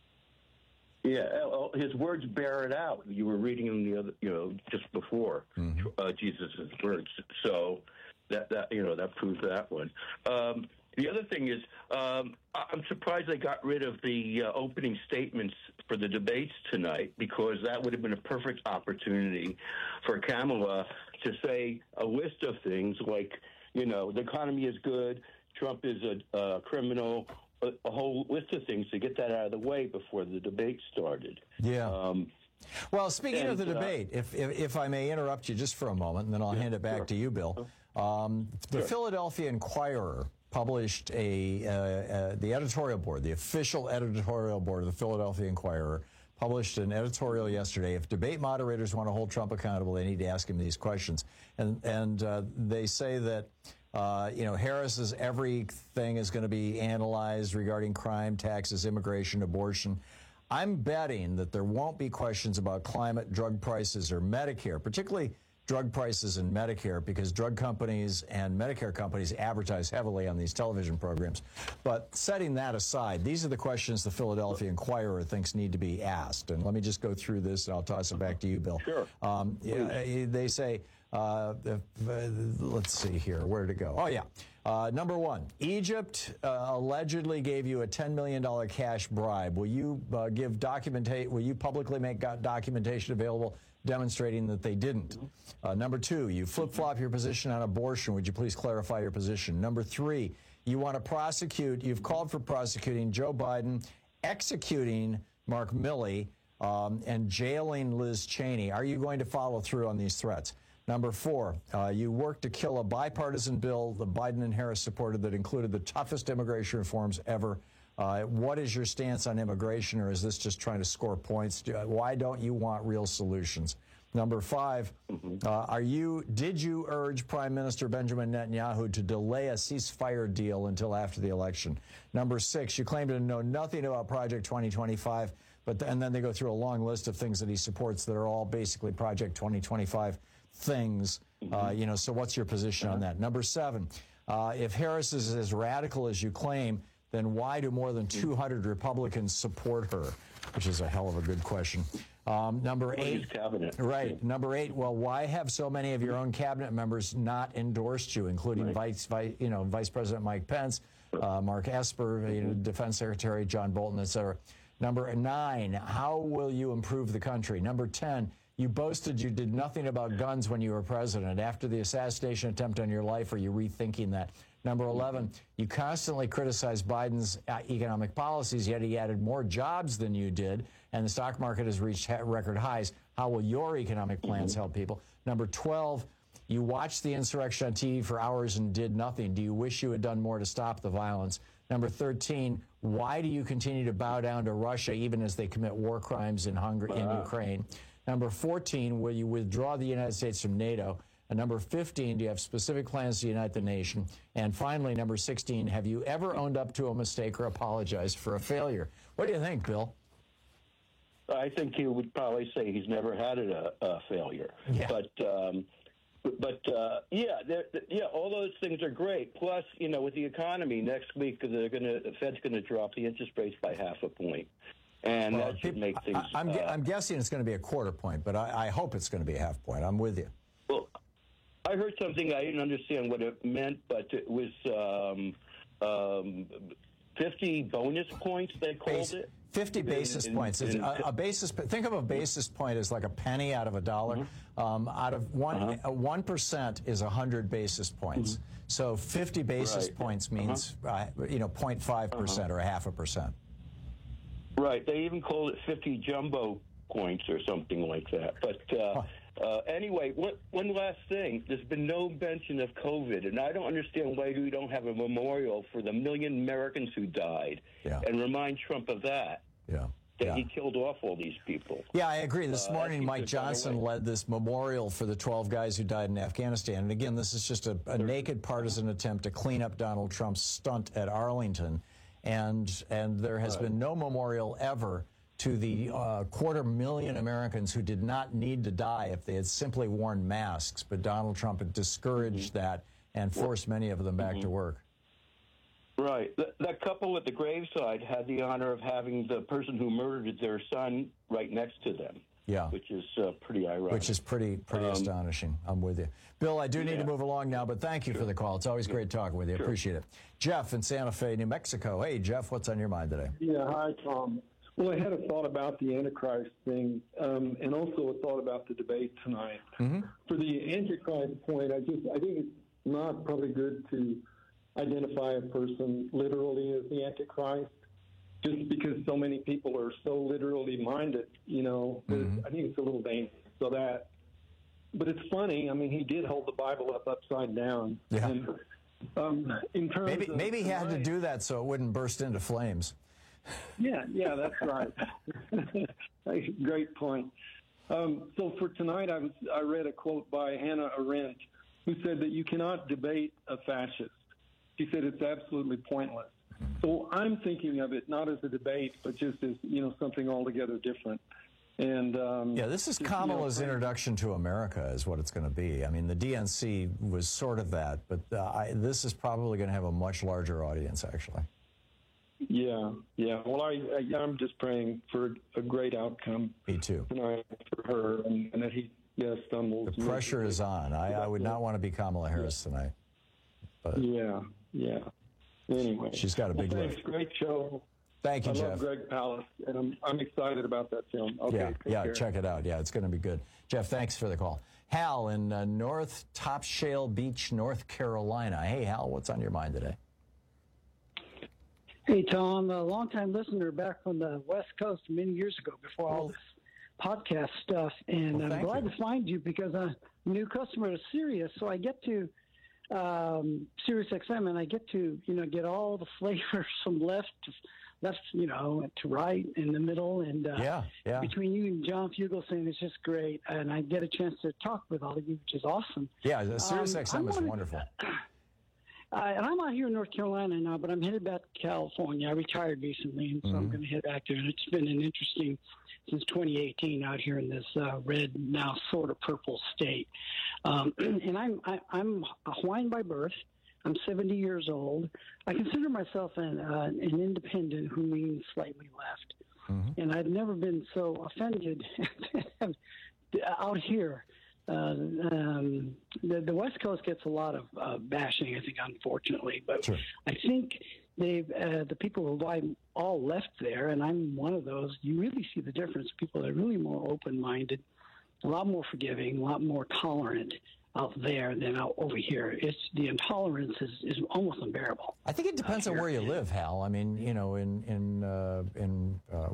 Yeah, his words bear it out. You were reading them the other, you know, just before mm-hmm. uh, Jesus' words. So that that you know that proves that one. Um, the other thing is, um, I'm surprised they got rid of the uh, opening statements for the debates tonight, because that would have been a perfect opportunity for Kamala to say a list of things like, you know, the economy is good, Trump is a, a criminal. A, a whole list of things to get that out of the way before the debate started. Yeah. Um, well, speaking and, of the uh, debate, if, if if I may interrupt you just for a moment, and then I'll yeah, hand it back sure. to you, Bill. Um, the sure. Philadelphia Inquirer published a uh, uh, the editorial board, the official editorial board of the Philadelphia Inquirer, published an editorial yesterday. If debate moderators want to hold Trump accountable, they need to ask him these questions. And and uh, they say that. Uh, you know, Harris's everything is going to be analyzed regarding crime, taxes, immigration, abortion. I'm betting that there won't be questions about climate, drug prices, or Medicare, particularly drug prices and Medicare, because drug companies and Medicare companies advertise heavily on these television programs. But setting that aside, these are the questions the Philadelphia Inquirer thinks need to be asked. And let me just go through this, and I'll toss it back to you, Bill. Sure. Um, yeah, they say... Uh, if, uh, let's see here. Where to go? Oh, yeah. Uh, number one, Egypt uh, allegedly gave you a ten million dollars cash bribe. Will you uh, give documentation? Will you publicly make documentation available demonstrating that they didn't? Uh, number two, you flip-flop your position on abortion. Would you please clarify your position? Number three, you want to prosecute. You've called for prosecuting Joe Biden, executing Mark Milley, um, and jailing Liz Cheney. Are you going to follow through on these threats? Number four, uh, you worked to kill a bipartisan bill the Biden and Harris supported that included the toughest immigration reforms ever. Uh, what is your stance on immigration, or is this just trying to score points? Why don't you want real solutions? Number five, uh, are you? Did you urge Prime Minister Benjamin Netanyahu to delay a ceasefire deal until after the election? Number six, you claim to know nothing about Project twenty twenty-five, but and then they go through a long list of things that he supports that are all basically Project twenty twenty-five things. Uh, you know, so what's your position on that? Number seven, uh, if Harris is as radical as you claim, then why do more than two hundred Republicans support her? Which is a hell of a good question. Um, number eight, cabinet. right? Number eight. Well, why have so many of your own cabinet members not endorsed you, including right. Vice, Vice, you know, Vice President Mike Pence, uh, Mark Esper, you know, Defense Secretary John Bolton, et cetera. Number nine, how will you improve the country? Number ten. You boasted you did nothing about guns when you were president. After the assassination attempt on your life, are you rethinking that? Number eleven, you constantly criticize Biden's economic policies, yet he added more jobs than you did, and the stock market has reached record highs. How will your economic plans help people? Number twelve, You watched the insurrection on T V for hours and did nothing. Do you wish you had done more to stop the violence? Number thirteen, why do you continue to bow down to Russia even as they commit war crimes in Hungary, in Ukraine? Number fourteen, will you withdraw the United States from NATO? And number fifteen, do you have specific plans to unite the nation? And finally, number sixteen, have you ever owned up to a mistake or apologized for a failure? What do you think, Bill? I think he would probably say he's never had a, a failure. Yeah. But, um, but uh, yeah, yeah, all those things are great. Plus, you know, with the economy next week, they're going to the Fed's going to drop the interest rates by half a point, and Well, that should people- make things. I, I'm, gu- uh, I'm guessing it's going to be a quarter point, but I, I hope it's going to be a half point. I'm with you. Well, I heard something I didn't understand what it meant, but it was um, um, fifty bonus points. They called Base- it. fifty basis In- in- points. It's in- a, a basis. Think of a basis point as like a penny out of a dollar. Mm-hmm. Um, out of one, Uh-huh. one percent is a hundred basis points. So fifty basis Right. points means uh, you know zero point five percent or a half a percent. Right. They even called it fifty jumbo points or something like that. But uh, uh, anyway, one, one last thing. There's been no mention of COVID, and I don't understand why we don't have a memorial for the million Americans who died Yeah. and remind Trump of that, Yeah. that Yeah. he killed off all these people. Yeah, I agree. This Uh, morning, that Mike seems to have gone Johnson away. led this memorial for the twelve guys who died in Afghanistan. And again, this is just a, a naked partisan attempt to clean up Donald Trump's stunt at Arlington. And and there has been no memorial ever to the uh, quarter million Americans who did not need to die if they had simply worn masks. But Donald Trump had discouraged Mm-hmm. that and forced many of them back to work. Right. That, that couple at the graveside had the honor of having the person who murdered their son right next to them. Yeah. Which is uh, pretty ironic. Which is pretty pretty Um, astonishing. I'm with you. Bill, I do need yeah. to move along now, but thank you for the call. It's always great talking with you. Sure. Appreciate it. Jeff in Santa Fe, New Mexico. Hey, Jeff, what's on your mind today? Yeah, hi, Tom. Well, I had a thought about the Antichrist thing, um, and also a thought about the debate tonight. Mm-hmm. For the Antichrist point, I just I think it's not probably good to identify a person literally as the Antichrist, just because so many people are so literally minded. You know, Mm-hmm. I think it's a little dangerous. So that, but it's funny. I mean, he did hold the Bible up upside down. Yeah. And, um, in terms Maybe of maybe he had to tonight- do that so it wouldn't burst into flames. Yeah, yeah, that's right. Great point. Um, so for tonight, I, was, I read a quote by Hannah Arendt, who said that you cannot debate a fascist. She said it's absolutely pointless. So I'm thinking of it not as a debate, but just as, you know, something altogether different. And um, Yeah, this is just, you know, Kamala's introduction to America is what it's going to be. I mean, the D N C was sort of that, but uh, I, this is probably going to have a much larger audience, actually. Yeah, yeah. Well, I, I I'm just praying for a great outcome. Me too. Tonight for her, and, and that he yeah stumbles. The pressure is on. I, I would not want to be Kamala Harris tonight. But Yeah, yeah. Anyway, She's got a big well, thanks. lift. Great show. Thank you, I Jeff. love Greg Palast, and I'm I'm excited about that film. Okay, yeah, take yeah, care. check it out. Yeah, it's going to be good. Jeff, thanks for the call. Hal in uh, North Top Shale Beach, North Carolina. Hey, Hal, what's on your mind today? Hey, Tom, a longtime listener back from the West Coast many years ago before all this podcast stuff. And Well, I'm thank glad you. to find you because I'm a new customer to Sirius. So I get to um, Sirius X M and I get to, you know, get all the flavors from left to left, you know, to right, in the middle. And uh, Yeah, yeah. between you and John Fugelsang, it's just great. And I get a chance to talk with all of you, which is awesome. Yeah, the Sirius Um, X M I is wanted- wonderful. Uh, and I'm out here in North Carolina now, but I'm headed back to California. I retired recently, and so I'm Mhm. going to head back there. And it's been an interesting since twenty eighteen out here in this uh, red, now sort of purple state. Um, and I'm I, I'm a Hawaiian by birth. I'm seventy years old. I consider myself an, uh, an independent, who leans slightly left. Mm-hmm. And I've never been so offended out here. Uh, um, the, the West Coast gets a lot of uh, bashing, I think, unfortunately. But Sure. I think they've uh, the people who I all left there, and I'm one of those. You really see the difference. People that are really more open-minded, a lot more forgiving, a lot more tolerant out there than out over here. It's the intolerance is, is almost unbearable. I think it depends on where you live, Hal. I mean, you know, in in uh, in uh,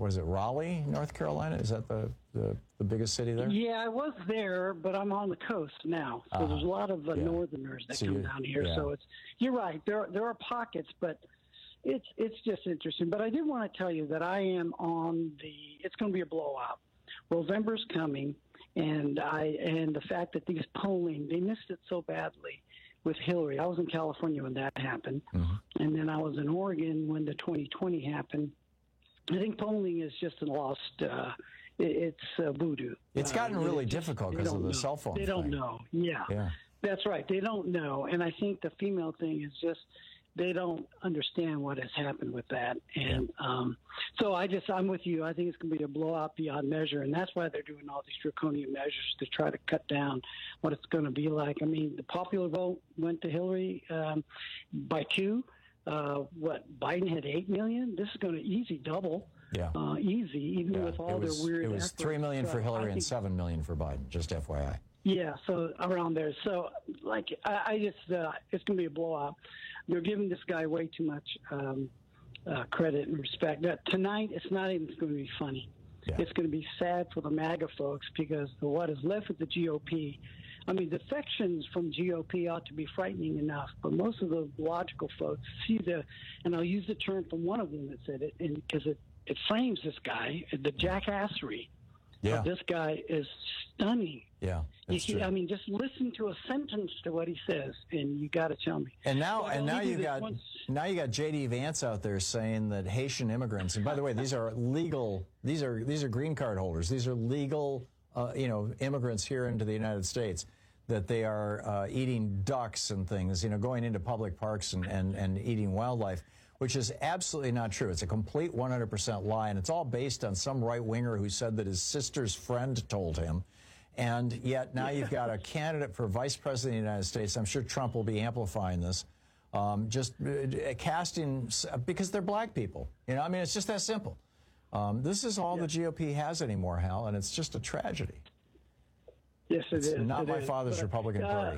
what is it, Raleigh, North Carolina? Is that the, the, the biggest city there? Yeah, I was there, but I'm on the coast now. So Uh-huh. there's a lot of uh, Yeah. Northerners that So come you- down here. yeah. So it's you're right. There there are pockets, but it's it's just interesting. But I did want to tell you that I am on the. It's going to be a blowout. November's coming, and I and the fact that these polling they missed it so badly with Hillary. I was in California when that happened, Mm-hmm. and then I was in Oregon when the twenty twenty happened. I think polling is just a lost. Uh, it, it's uh, voodoo. It's gotten Uh, really they just- difficult they because of don't the know. cell phone They don't thing. know. Yeah. Yeah. That's right. They don't know. And I think the female thing is just they don't understand what has happened with that. And um, so I just, I'm with you. I think it's going to be a blowout beyond measure. And that's why they're doing all these draconian measures to try to cut down what it's going to be like. I mean, the popular vote went to Hillary um, by two. Uh, what, Biden had eight million? This is going to easy double. Yeah. Uh, easy, even Yeah, with all it was, their weird It was efforts. three million for So Hillary I and think- seven million for Biden. Just F Y I. Yeah, so around there. So, like, I, I just, uh, it's going to be a blowout. They're giving this guy way too much um, uh, credit and respect. That tonight, it's not even going to be funny. It's going to be sad for the MAGA folks because the, what is left with the G O P, I mean, defections from G O P ought to be frightening enough, but most of the logical folks see the, and I'll use the term from one of them that said it, and because it, it frames this guy, the jackassery. Yeah. Of this guy is stunning. Yeah, You that's can, true. I mean, just listen to a sentence to what he says, and you got to tell me. And now, So and I'll now leave you this got one- now you got J D Vance out there saying that Haitian immigrants, and by the way, these are legal. These are these are green card holders. These are legal, uh, you know, immigrants here into the United States. That they are uh, eating ducks and things, you know, going into public parks and, and, and eating wildlife, which is absolutely not true. It's a complete one hundred percent lie, and it's all based on some right-winger who said that his sister's friend told him. And yet now you've got a candidate for vice president of the United States. I'm sure Trump will be amplifying this, um, just uh, casting, because they're black people. You know, I mean, it's just that simple. Um, this is all the G O P has anymore, Hal, and it's just a tragedy. Yes, it it's is. not it my is. father's But, Republican uh, Party.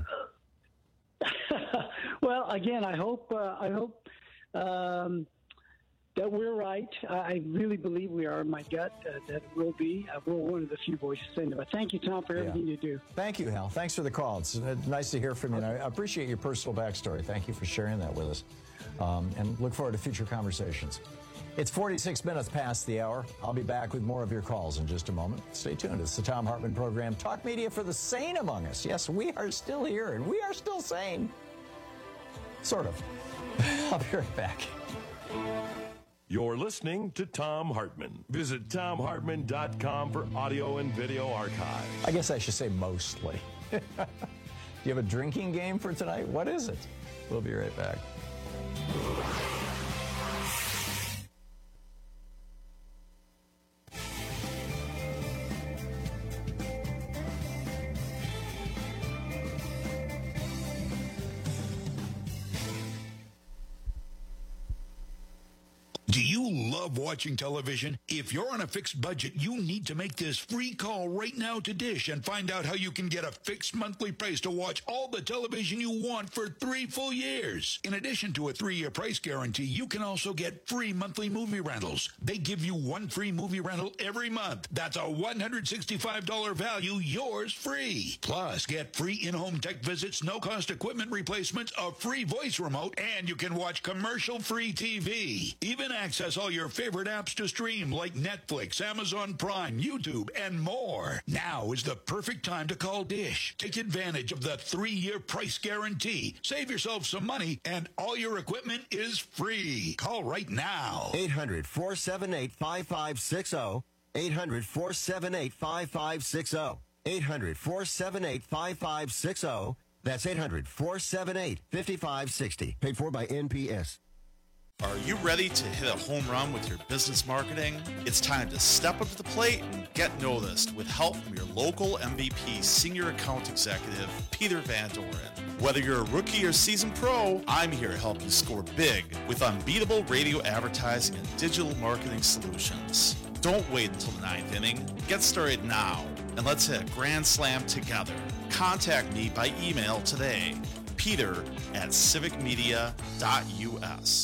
Well, again, I hope uh, I hope um, that we're right. I I really believe we are in my gut uh, that it will be. Uh, we're one of the few voices saying it. But thank you, Tom, for everything you do. Thank you, Hal. Thanks for the call. It's uh, nice to hear from you, and I appreciate your personal backstory. Thank you for sharing that with us, um, and look forward to future conversations. It's forty-six minutes past the hour. I'll be back with more of your calls in just a moment. Stay tuned. It's the Tom Hartman Program, Talk Media for the sane among us. Yes, we are still here, and we are still sane. Sort of. I'll be right back. You're listening to Tom Hartman. Visit tom hartman dot com for audio and video archive. I guess I should say mostly. Do you have a drinking game for tonight? What is it? We'll be right back. Do you love watching television? If you're on a fixed budget, you need to make this free call right now to Dish and find out how you can get a fixed monthly price to watch all the television you want for three full years. In addition to a three-year price guarantee, you can also get free monthly movie rentals. They give you one free movie rental every month. That's a one hundred sixty-five dollars value, yours free. Plus, get free in-home tech visits, no-cost equipment replacements, a free voice remote, and you can watch commercial-free T V. Even access all your favorite apps to stream like Netflix, Amazon Prime, YouTube, and more. Now is the perfect time to call Dish. Take advantage of the three-year price guarantee. Save yourself some money, and all your equipment is free. Call right now. eight hundred, four seven eight, five five six zero. eight hundred, four seven eight, five five six zero. eight hundred, four seven eight, five five six zero. That's eight hundred, four seven eight, five five six zero. Paid for by N P S. Are you ready to hit a home run with your business marketing? It's time to step up to the plate and get noticed with help from your local M V P Senior Account Executive, Peter Van Doren. Whether you're a rookie or seasoned pro, I'm here to help you score big with unbeatable radio advertising and digital marketing solutions. Don't wait until the ninth inning. Get started now, and let's hit a grand slam together. Contact me by email today, peter at civic media dot U S.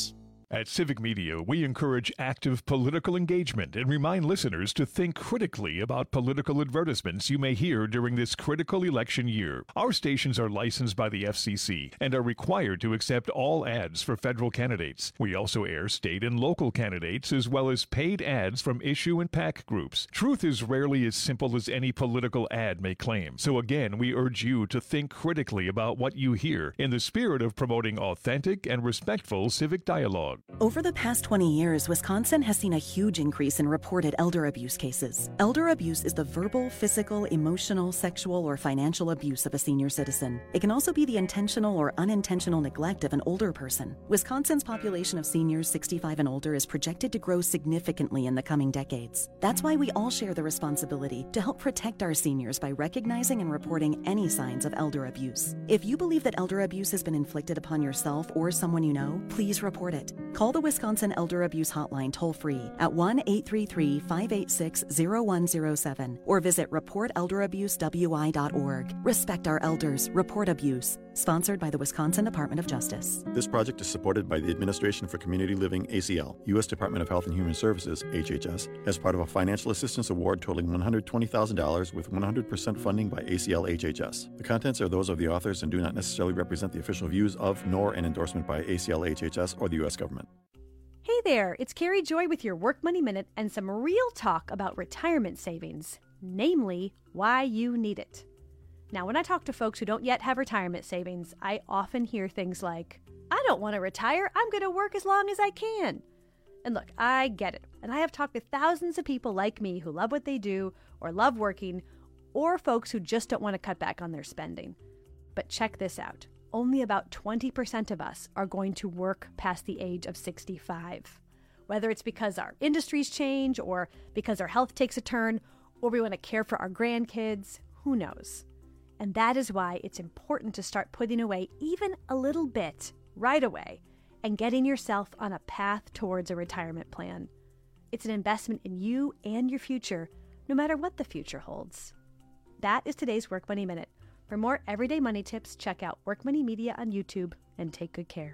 At Civic Media, we encourage active political engagement and remind listeners to think critically about political advertisements you may hear during this critical election year. Our stations are licensed by the F C C and are required to accept all ads for federal candidates. We also air state and local candidates as well as paid ads from issue and PAC groups. Truth is rarely as simple as any political ad may claim. So again, we urge you to think critically about what you hear in the spirit of promoting authentic and respectful civic dialogue. Over the past twenty years, Wisconsin has seen a huge increase in reported elder abuse cases. Elder abuse is the verbal, physical, emotional, sexual, or financial abuse of a senior citizen. It can also be the intentional or unintentional neglect of an older person. Wisconsin's population of seniors sixty-five and older is projected to grow significantly in the coming decades. That's why we all share the responsibility to help protect our seniors by recognizing and reporting any signs of elder abuse. If you believe that elder abuse has been inflicted upon yourself or someone you know, please report it. Call the Wisconsin Elder Abuse Hotline toll-free at one eight three three, five eight six, zero one zero seven or visit report elder abuse w i dot org. Respect our elders. Report abuse. Sponsored by the Wisconsin Department of Justice. This project is supported by the Administration for Community Living, A C L, U S Department of Health and Human Services, H H S, as part of a financial assistance award totaling one hundred twenty thousand dollars with one hundred percent funding by A C L H H S. The contents are those of the authors and do not necessarily represent the official views of, nor an endorsement by A C L H H S or the U S government. Hey there, it's Carrie Joy with your Work Money Minute and some real talk about retirement savings, namely why you need it. Now, when I talk to folks who don't yet have retirement savings, I often hear things like, I don't want to retire, I'm going to work as long as I can. And look, I get it, and I have talked with thousands of people like me who love what they do or love working, or folks who just don't want to cut back on their spending. But check this out. Only about twenty percent of us are going to work past the age of sixty-five. Whether it's because our industries change or because our health takes a turn or we want to care for our grandkids, who knows? And that is why it's important to start putting away even a little bit right away and getting yourself on a path towards a retirement plan. It's an investment in you and your future, no matter what the future holds. That is today's Work Money Minute. For more everyday money tips, check out Work Money Media on YouTube and take good care.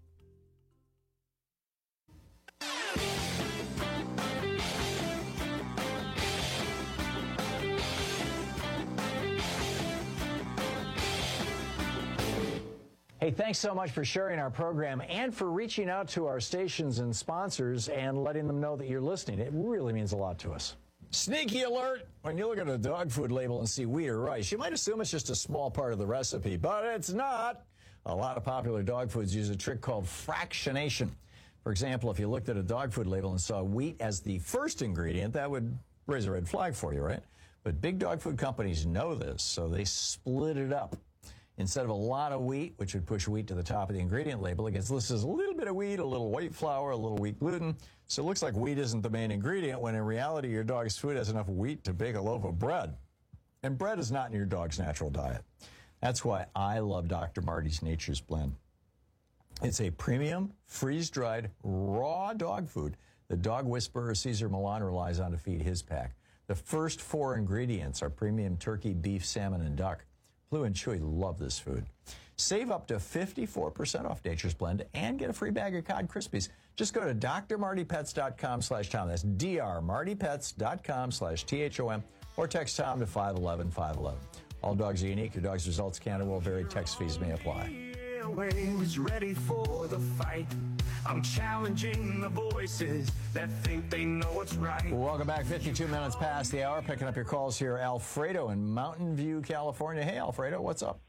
Hey, thanks so much for sharing our program and for reaching out to our stations and sponsors and letting them know that you're listening. It really means a lot to us. Sneaky alert! When you look at a dog food label and see wheat or rice, you might assume it's just a small part of the recipe, but it's not. A lot of popular dog foods use a trick called fractionation. For example, if you looked at a dog food label and saw wheat as the first ingredient, that would raise a red flag for you, right? But big dog food companies know this, so they split it up. Instead of a lot of wheat, which would push wheat to the top of the ingredient label, it gets listed as a little bit of wheat, a little white flour, a little wheat gluten. So it looks like wheat isn't the main ingredient, when in reality your dog's food has enough wheat to bake a loaf of bread. And bread is not in your dog's natural diet. That's why I love Doctor Marty's Nature's Blend. It's a premium, freeze-dried, raw dog food that dog whisperer Cesar Millan relies on to feed his pack. The first four ingredients are premium turkey, beef, salmon, and duck. Blue and Chewy love this food. Save up to fifty-four percent off Nature's Blend and get a free bag of Cod Krispies. Just go to d r marty pets dot com slash Tom. That's d r marty pets dot com slash T H O M or text Tom to five one one five one one. All dogs are unique. Your dog's results can and will vary. Text fees may apply. Always ready for the fight. I'm challenging the voices that think they know what's right. Welcome back. fifty-two minutes past the hour. Picking up your calls here. Alfredo in Mountain View, California. Hey, Alfredo, what's up?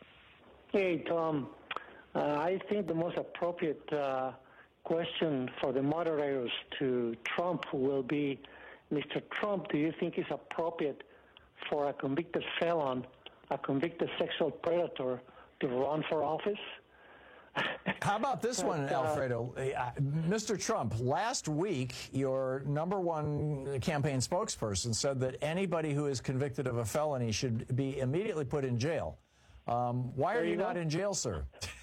Hey, Tom. Uh, I think the most appropriate uh, question for the moderators to Trump will be, Mister Trump, do you think it's appropriate for a convicted felon, a convicted sexual predator, to run for office? How about this one, but, uh, Alfredo? Uh, Mister Trump, last week, your number one campaign spokesperson said that anybody who is convicted of a felony should be immediately put in jail. Um, why are you, you not in jail, sir?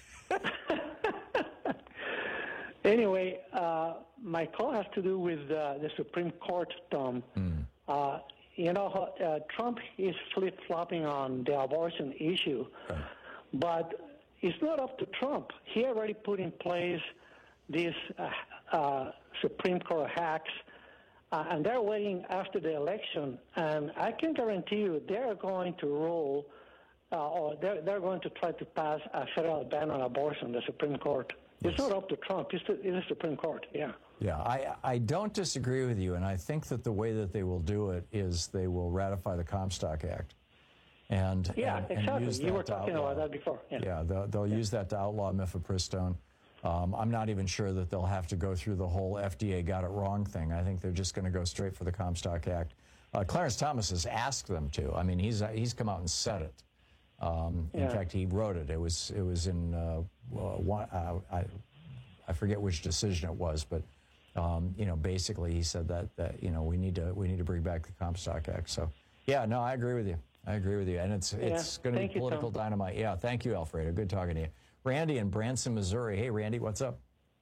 Anyway, uh, my call has to do with uh, the Supreme Court, Tom. Mm. Uh, you know, uh, Trump is flip-flopping on the abortion issue, right. But it's not up to Trump. He already put in place these uh, uh, Supreme Court hacks, uh, and they're waiting after the election. And I can guarantee you they're going to rule, uh, or they're, they're going to try to pass a federal ban on abortion, the Supreme Court. Yes. It's not up to Trump. It's the, it's the Supreme Court, yeah. Yeah, I, I don't disagree with you, and I think that the way that they will do it is they will ratify the Comstock Act. And, yeah, and, exactly. And use you that were talking outlaw. about that before. Yeah, yeah they'll, they'll yeah. use that to outlaw mifepristone. Um, I'm not even sure that they'll have to go through the whole F D A got it wrong thing. I think they're just going to go straight for the Comstock Act. Uh, Clarence Thomas has asked them to. I mean, he's he's come out and said it. Um, in yeah. fact, he wrote it. It was it was in uh, one, uh, I, I forget which decision it was, but um, you know, basically he said that that you know we need to we need to bring back the Comstock Act. So yeah, no, I agree with you. I agree with you, and it's yeah. it's going to be political you, dynamite. Yeah, thank you, Alfredo. Good talking to you. Randy in Branson, Missouri. Hey, Randy, what's up?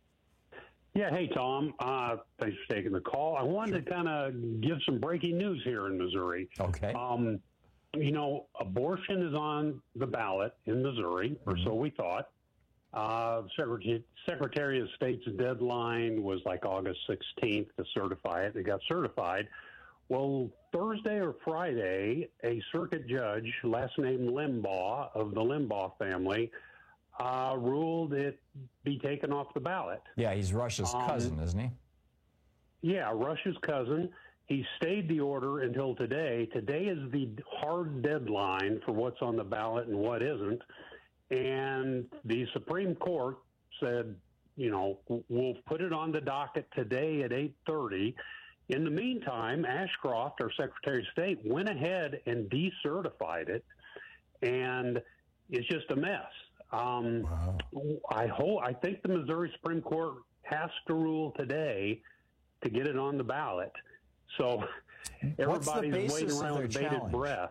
Yeah, hey, Tom. Uh, thanks for taking the call. I wanted sure. to kind of give some breaking news here in Missouri. Okay. Um, you know, abortion is on the ballot in Missouri, or mm-hmm. so we thought. Uh, Secretary, Secretary of State's deadline was like August sixteenth to certify it. It got certified. Well, Thursday or Friday, a circuit judge, last name Limbaugh, of the Limbaugh family, uh, ruled it be taken off the ballot. Yeah, he's Rush's um, cousin, isn't he? Yeah, Rush's cousin. He stayed the order until today. Today is the hard deadline for what's on the ballot and what isn't. And the Supreme Court said, you know, we'll put it on the docket today at eight thirty. In the meantime, Ashcroft, our Secretary of State, went ahead and decertified it, and it's just a mess. Um, wow. I hope, I think the Missouri Supreme Court has to rule today to get it on the ballot. So everybody's waiting around with bated challenge? breath.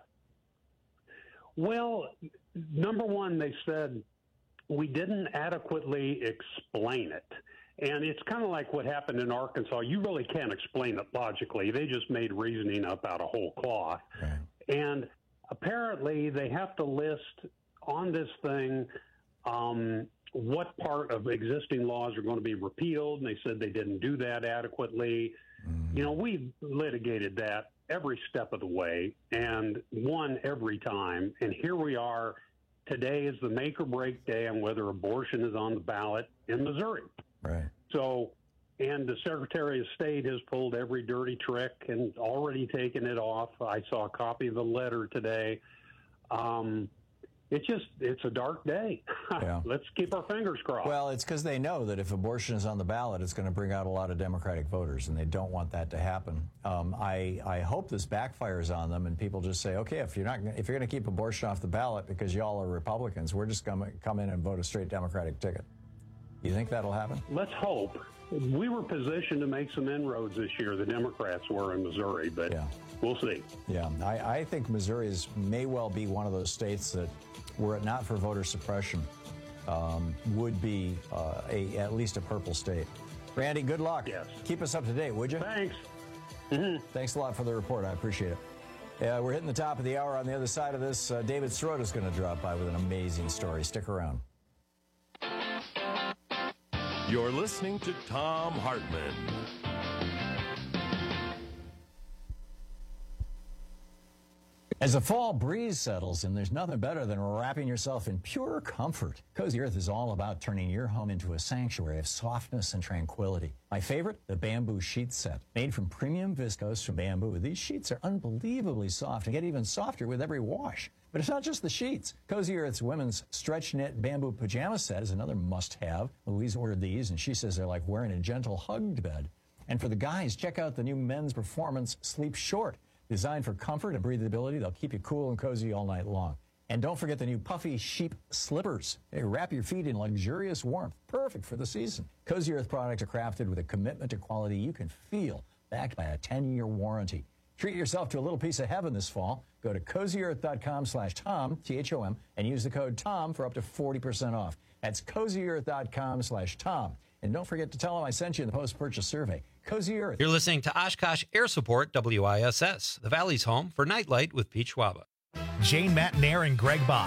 Well, number one, they said we didn't adequately explain it. And it's kind of like what happened in Arkansas. You really can't explain it logically. They just made reasoning up out of whole cloth. Right. And apparently they have to list on this thing um, what part of existing laws are going to be repealed. And they said they didn't do that adequately. Mm. You know, we've litigated that every step of the way and won every time. And here we are. Today is the make or break day on whether abortion is on the ballot in Missouri. Right. So, and the Secretary of State has pulled every dirty trick and already taken it off. I saw a copy of the letter today. Um, it's just, it's a dark day. Yeah. Let's keep our fingers crossed. Well, it's because they know that if abortion is on the ballot, it's going to bring out a lot of Democratic voters, and they don't want that to happen. Um, I, I hope this backfires on them, and people just say, okay, if you're not, if you're going to keep abortion off the ballot because y'all are Republicans, we're just going to come in and vote a straight Democratic ticket. You think that'll happen? Let's hope. We were positioned to make some inroads this year. The Democrats were in Missouri, but yeah. we'll see. Yeah, I, I think Missouri is, may well be one of those states that, were it not for voter suppression, um, would be uh, a at least a purple state. Randy, good luck. Yes. Keep us up to date, would you? Thanks. Mm-hmm. Thanks a lot for the report. I appreciate it. Uh, we're hitting the top of the hour. On the other side of this, uh, David Sirota is going to drop by with an amazing story. Stick around. You're listening to Thom Hartmann. As the fall breeze settles in, there's nothing better than wrapping yourself in pure comfort. Cozy Earth is all about turning your home into a sanctuary of softness and tranquility. My favorite, the bamboo sheet set. Made from premium viscose from bamboo, these sheets are unbelievably soft and get even softer with every wash. But it's not just the sheets. Cozy Earth's women's stretch knit bamboo pajama set is another must-have. Louise ordered these, and she says they're like wearing a gentle hugged bed. And for the guys, check out the new Men's Performance Sleep Short. Designed for comfort and breathability, they'll keep you cool and cozy all night long. And don't forget the new puffy sheep slippers. They wrap your feet in luxurious warmth, perfect for the season. Cozy Earth products are crafted with a commitment to quality you can feel, backed by a ten-year warranty. Treat yourself to a little piece of heaven this fall. Go to cozyearth.com slash Tom, T H O M, and use the code TOM for up to forty percent off. That's cozyearth.com slash Tom. And don't forget to tell them I sent you in the post-purchase survey. Cozy Earth. You're listening to Oshkosh Air Support, W I S S, the Valley's home for Nightlight with Pete Schwaba. Jane Matenaer and Greg Bach.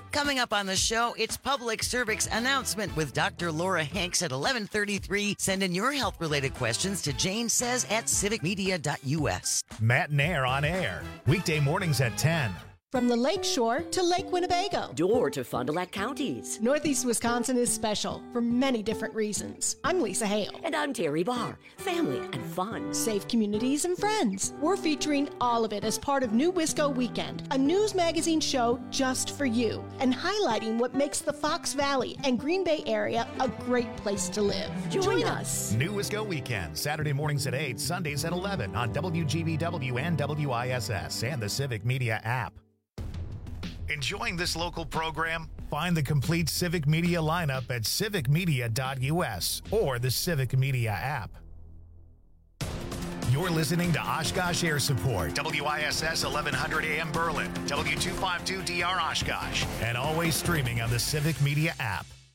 Coming up on the show, it's Public Cervix Announcement with Doctor Laura Hanks at eleven thirty-three. Send in your health-related questions to Jane Says at civic media dot U S. Matt and Air on air. Weekday mornings at ten. From the Lake Shore to Lake Winnebago. Door to Fond du Lac counties. Northeast Wisconsin is special for many different reasons. I'm Lisa Hale. And I'm Terry Barr. Family and fun. Safe communities and friends. We're featuring all of it as part of New Wisco Weekend, a news magazine show just for you, and highlighting what makes the Fox Valley and Green Bay area a great place to live. Join, Join us. us. New Wisco Weekend, Saturday mornings at eight, Sundays at eleven on W G B W and W I S S and the Civic Media app. Enjoying this local program? Find the complete Civic Media lineup at civic media dot U S or the Civic Media app. You're listening to Oshkosh Air Support, W I S S eleven hundred A M Berlin, W two fifty-two D R Oshkosh, and always streaming on the Civic Media app.